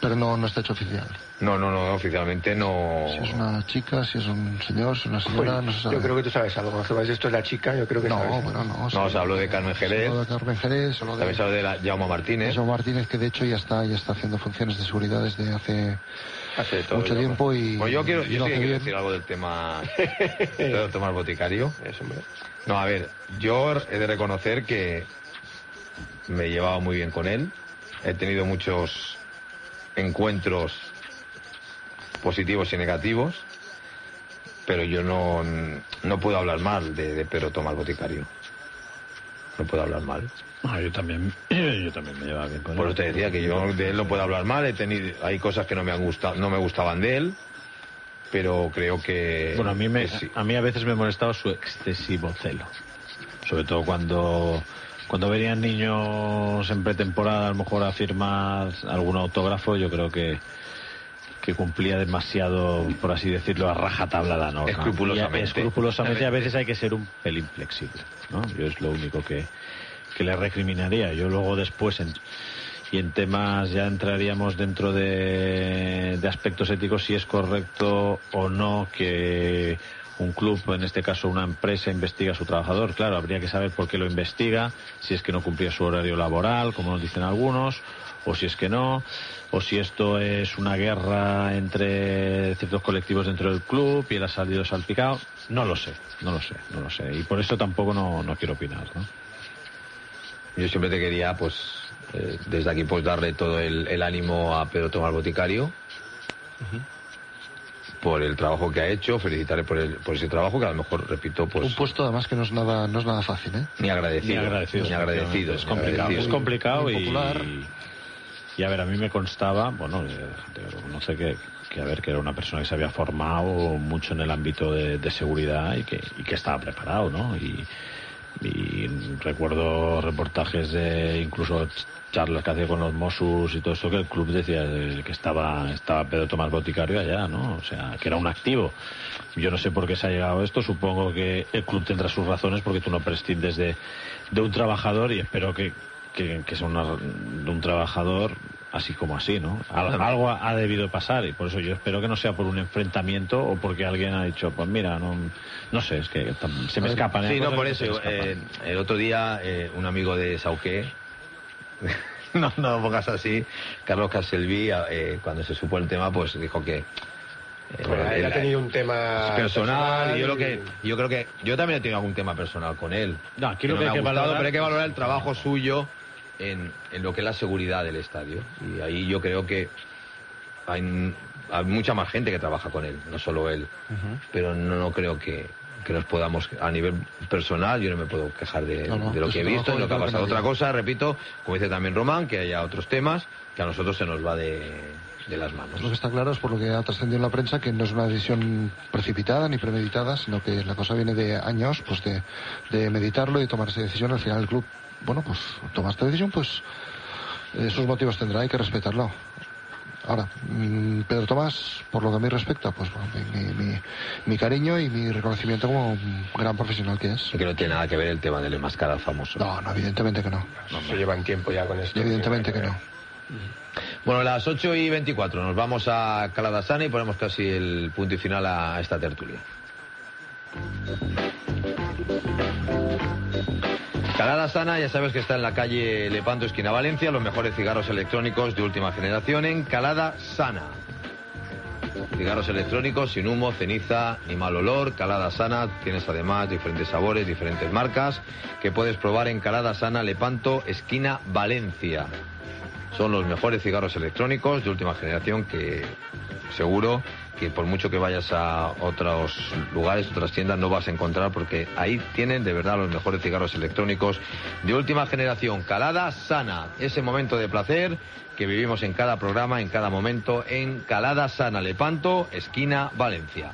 Pero no está hecho oficial. No, oficialmente no. Si es una chica, si es un señor, si es una señora, no se sabe. Yo creo que tú sabes algo. Cuando sabes esto es la chica, yo creo que sabes. No, se habló de Carmen Jerez. Se habló de Carmen Jerez. También se habló de Jaume Martínez. Jaume Martínez, que de hecho ya está haciendo funciones de seguridad desde hace mucho tiempo. Y bueno, yo quiero decir algo del tema de Tomás Boticario. No, a ver, yo he de reconocer que me he llevado muy bien con él. He tenido muchos encuentros positivos y negativos, pero yo no puedo hablar mal de Pedro Tomás Boticario. No puedo hablar mal. Yo también me llevaba bien con él. Por eso te decía que yo de él no puedo hablar mal. Hay cosas que no me gustaban de él, pero creo que... Bueno, a mí a veces me molestaba su excesivo celo. Sobre todo cuando venían niños en pretemporada a lo mejor a firmar algún autógrafo, yo creo que cumplía demasiado, por así decirlo, a rajatabla la norma. Escrupulosamente a veces hay que ser un pelín flexible, ¿no? Yo es lo único que le recriminaría. Yo luego después y en temas ya entraríamos dentro de aspectos éticos, si es correcto o no que un club, en este caso una empresa, investiga a su trabajador. Claro, habría que saber por qué lo investiga, si es que no cumplía su horario laboral, como nos dicen algunos, o si es que no, o si esto es una guerra entre ciertos colectivos dentro del club y él ha salido salpicado. No lo sé. Y por eso tampoco no quiero opinar, ¿no? Yo siempre te quería, pues, desde aquí, pues, darle todo el ánimo a Pedro Tomás Boticario. Por el trabajo que ha hecho, felicitarle por ese trabajo, que a lo mejor, repito, pues... Un puesto además que no es nada fácil, ¿eh? Ni agradecido. Es complicado y a ver, a mí me constaba, bueno, no sé que era una persona que se había formado mucho en el ámbito de seguridad y que estaba preparado, ¿no? Y recuerdo reportajes de incluso charlas que hacía con los Mossos y todo esto, que el club decía que estaba Pedro Tomás Boticario allá, ¿no? O sea, que era un activo. Yo no sé por qué se ha llegado a esto, supongo que el club tendrá sus razones, porque tú no prescindes de un trabajador, y espero que sea de un trabajador así como así, ¿no? Algo ha debido pasar, y por eso yo espero que no sea por un enfrentamiento o porque alguien ha dicho, pues mira, no sé, es que se me escapan. Sí, no, por eso. El otro día, un amigo de Sauqué, no pongas así, Carlos Castelví, cuando se supo el tema, pues dijo que... él ha tenido un tema personal, y yo creo que yo también he tenido algún tema personal con él. No, aquí lo que hay que valorar, pero hay que valorar el trabajo suyo en lo que es la seguridad del estadio, y ahí yo creo que hay mucha más gente que trabaja con él, no solo él. Pero no creo que nos podamos, a nivel personal, yo no me puedo quejar de lo que he visto y lo que ha pasado. Otra cosa, repito, como dice también Román, que haya otros temas que a nosotros se nos va de las manos. Lo que está claro es, por lo que ha trascendido en la prensa, que no es una decisión precipitada ni premeditada, sino que la cosa viene de años, pues de meditarlo y tomar esa decisión. Al final el club, bueno, pues toma esta decisión, pues esos motivos tendrá, hay que respetarlo. Ahora, Pedro Tomás, por lo que a mí respecta, pues bueno, mi cariño y mi reconocimiento como un gran profesional que es. Y que no tiene nada que ver el tema del enmascarado famoso. No, evidentemente que no. Se llevan tiempo ya con esto. Evidentemente que no. Bueno, a las 8:24 nos vamos a Calada Sana y ponemos casi el punto y final a esta tertulia. Calada Sana, ya sabes que está en la calle Lepanto, esquina Valencia, los mejores cigarros electrónicos de última generación en Calada Sana. Cigarros electrónicos sin humo, ceniza ni mal olor. Calada Sana, tienes además diferentes sabores, diferentes marcas que puedes probar en Calada Sana, Lepanto, esquina Valencia. Son los mejores cigarros electrónicos de última generación que seguro que por mucho que vayas a otros lugares, otras tiendas, no vas a encontrar, porque ahí tienen de verdad los mejores cigarros electrónicos de última generación. Calada Sana, ese momento de placer que vivimos en cada programa, en cada momento, en Calada Sana, Lepanto, esquina Valencia.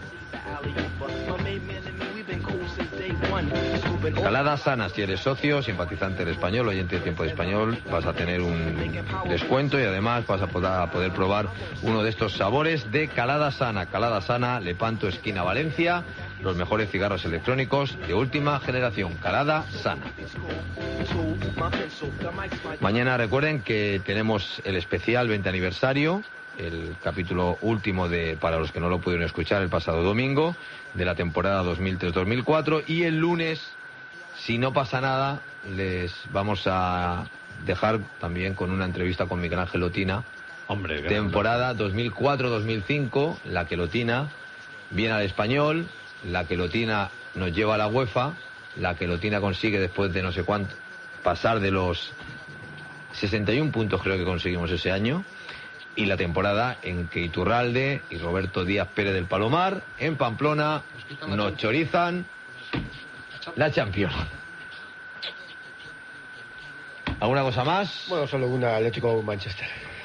Calada Sana, si eres socio, simpatizante del Español, oyente de Tiempo de Español, vas a tener un descuento y además vas a poder probar uno de estos sabores de Calada Sana. Calada Sana, Lepanto, esquina Valencia, los mejores cigarros electrónicos de última generación. Calada Sana. Mañana recuerden que tenemos el especial 20 aniversario el capítulo último para los que no lo pudieron escuchar el pasado domingo, de la temporada 2003-2004, y el lunes, si no pasa nada, les vamos a dejar también con una entrevista con Miguel Ángel Lotina. Hombre, temporada 2004-2005, la que Lotina viene al Español, la que Lotina nos lleva a la UEFA, la que Lotina consigue después de no sé cuánto pasar de los 61 puntos creo que conseguimos ese año, y la temporada en que Iturralde y Roberto Díaz Pérez del Palomar en Pamplona nos chorizan la Champions. ¿Alguna cosa más? Bueno, solo una, Atlético Manchester.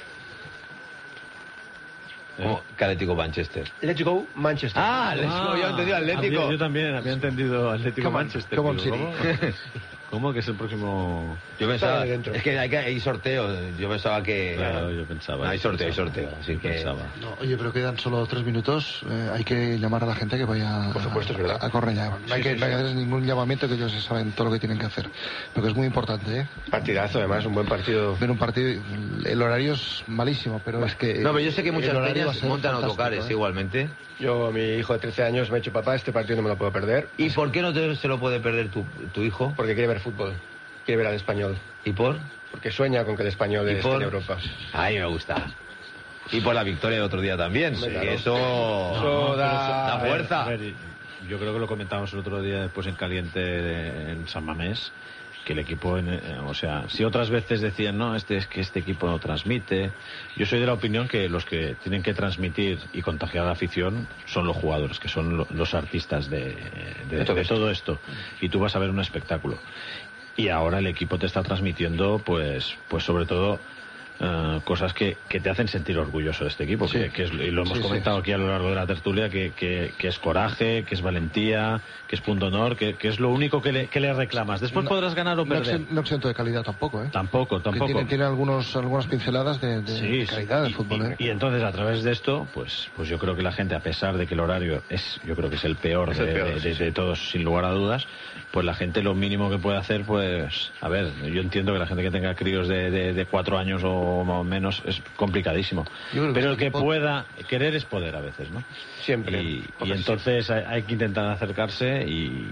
¿Cómo? ¿Qué Atlético Manchester? Atlético Manchester. Ah, Atlético, yo he entendido Atlético. Yo también había entendido Atlético Manchester. ¿Cómo? ¿Cómo que es el próximo? Yo pensaba, es que hay sorteo, yo pensaba que... Claro, yo pensaba. Hay sorteo, así que... Pensaba. No, oye, pero quedan solo 3 minutos. Hay que llamar a la gente que vaya Por supuesto, es verdad. a correr ya. No hay que hacer ningún llamamiento, que ellos saben todo lo que tienen que hacer. Pero que es muy importante, ¿eh? Partidazo, además, un buen partido. Ver un partido, el horario es malísimo, pero es que... No, pero yo sé que muchas el horario va a peñas ser montan autocares fantástico, igualmente. Yo, mi hijo de 13 años me ha dicho, papá, este partido no me lo puedo perder. ¿Y por qué no se lo puede perder tu hijo? Porque quiere ver fútbol. Quiere ver al Español. ¿Y por? Porque sueña con que el Español esté en Europa. A mí me gusta. Y por la victoria del otro día también. Sí, claro. Eso da fuerza. A ver, yo creo que lo comentamos el otro día después en caliente en San Mamés, que el equipo, o sea, si otras veces decían, no, es que este equipo no transmite, yo soy de la opinión que los que tienen que transmitir y contagiar a la afición son los jugadores, que son los artistas de todo esto, y tú vas a ver un espectáculo. Y ahora el equipo te está transmitiendo, pues sobre todo, cosas que te hacen sentir orgulloso de este equipo, Sí. y lo hemos comentado aquí a lo largo de la tertulia, que es coraje, que es valentía, que es punto honor, que es lo único que le reclamas. Después podrás ganar o perder. No exento de calidad tampoco, ¿eh? Tampoco. Que tiene algunas pinceladas de calidad del fútbol, ¿eh? Y entonces, a través de esto, pues yo creo que la gente, a pesar de que el horario yo creo que es el peor de todos, sin lugar a dudas, pues la gente lo mínimo que puede hacer, pues, a ver, yo entiendo que la gente que tenga críos de 4 años o menos es complicadísimo. Pero el que pueda, querer es poder a veces, ¿no? Siempre. Y entonces hay que intentar acercarse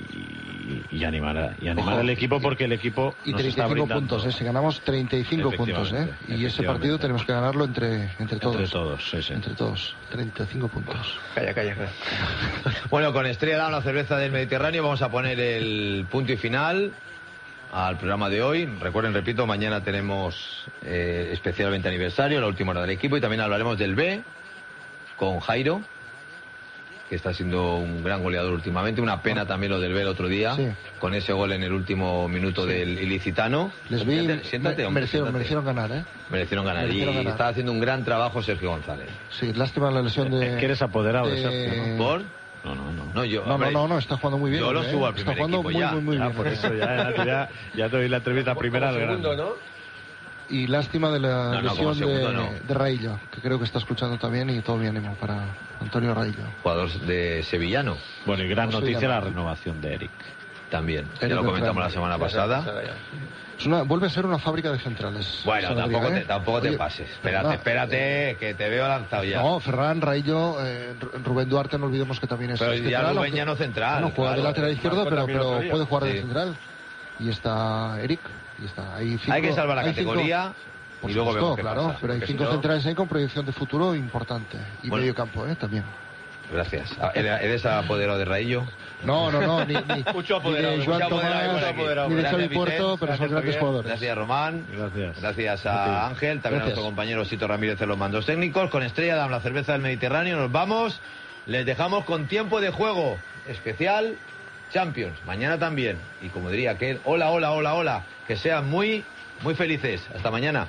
y animar al equipo, porque el equipo y nos está 35 brindando. puntos, si ganamos 35 puntos, y ese partido tenemos que ganarlo entre todos. Entre todos, sí. Entre todos, 35 puntos. Calla. Bueno, con Estrella Damm, la cerveza del Mediterráneo, vamos a poner el punto y final al programa de hoy. Recuerden, repito, mañana tenemos especial 20 aniversario, la última hora del equipo, y también hablaremos del B con Jairo, que está siendo un gran goleador últimamente. Una pena también lo del B el otro día, con ese gol en el último minuto del ilicitano. Les vi, siéntate, hombre, merecieron ganar, ¿eh? Merecieron ganar. Está haciendo un gran trabajo Sergio González. Sí, lástima la lesión de... Que eres apoderado de Sergio, ¿no? ¿Por? No, está jugando muy bien. Yo lo subo al primer está jugando equipo muy bien. Por eso ya te doy la entrevista primera al grande. Segundo, ¿no? Y lástima de la lesión segundo, de Raillo, que creo que está escuchando también, y todo mi ánimo para Antonio Raillo. Jugador de sevillano. Bueno, y gran noticia la renovación de Eric. También, ya lo comentamos la semana pasada. Vuelve a ser una fábrica de centrales. Bueno, tampoco te pases. Espérate, que te veo lanzado ya. No, Ferran, Raillo, Rubén Duarte, no olvidemos que también es pero central. ya Rubén ya no central. No juega de lateral izquierdo, pero puede jugar de Sí. central. Y está Eric. Y está ahí Hay que salvar la categoría y luego vemos qué claro, pasa. pero hay Porque 5 si no- centrales ahí con proyección de futuro importante. Y Bueno. medio campo, también. Gracias. ¿Eres apoderado de Raillo? No, ni Mucho apoderado, ni de mucho Joan apoderado, Tomás, mucho apoderado. ni de Gracias, Xavi Puerto, Vicente. pero son grandes Javier. jugadores. Gracias, Román. Gracias. A Ángel, también a nuestro compañero Sito Ramírez en los mandos técnicos. Con Estrella Damm, la cerveza del Mediterráneo, nos vamos. Les dejamos con tiempo de juego especial Champions. Mañana también. Y como diría aquel, hola. Que sean muy felices. Hasta mañana.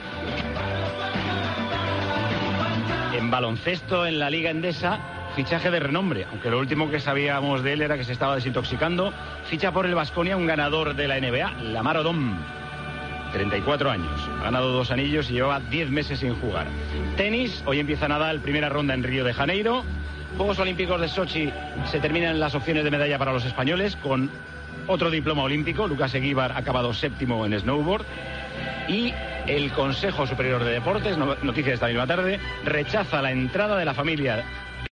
En baloncesto, en la Liga Endesa, fichaje de renombre, aunque lo último que sabíamos de él era que se estaba desintoxicando. Ficha por el Baskonia un ganador de la NBA, Lamar Odom, 34 años, ha ganado 2 anillos y lleva 10 meses sin jugar. Tenis, hoy empieza Nadal, primera ronda en Río de Janeiro. Juegos Olímpicos de Sochi, se terminan las opciones de medalla para los españoles con otro diploma olímpico. Lucas Eguíbar ha acabado 7º en snowboard. Y El Consejo Superior de Deportes, noticia de esta misma tarde, rechaza la entrada de la familia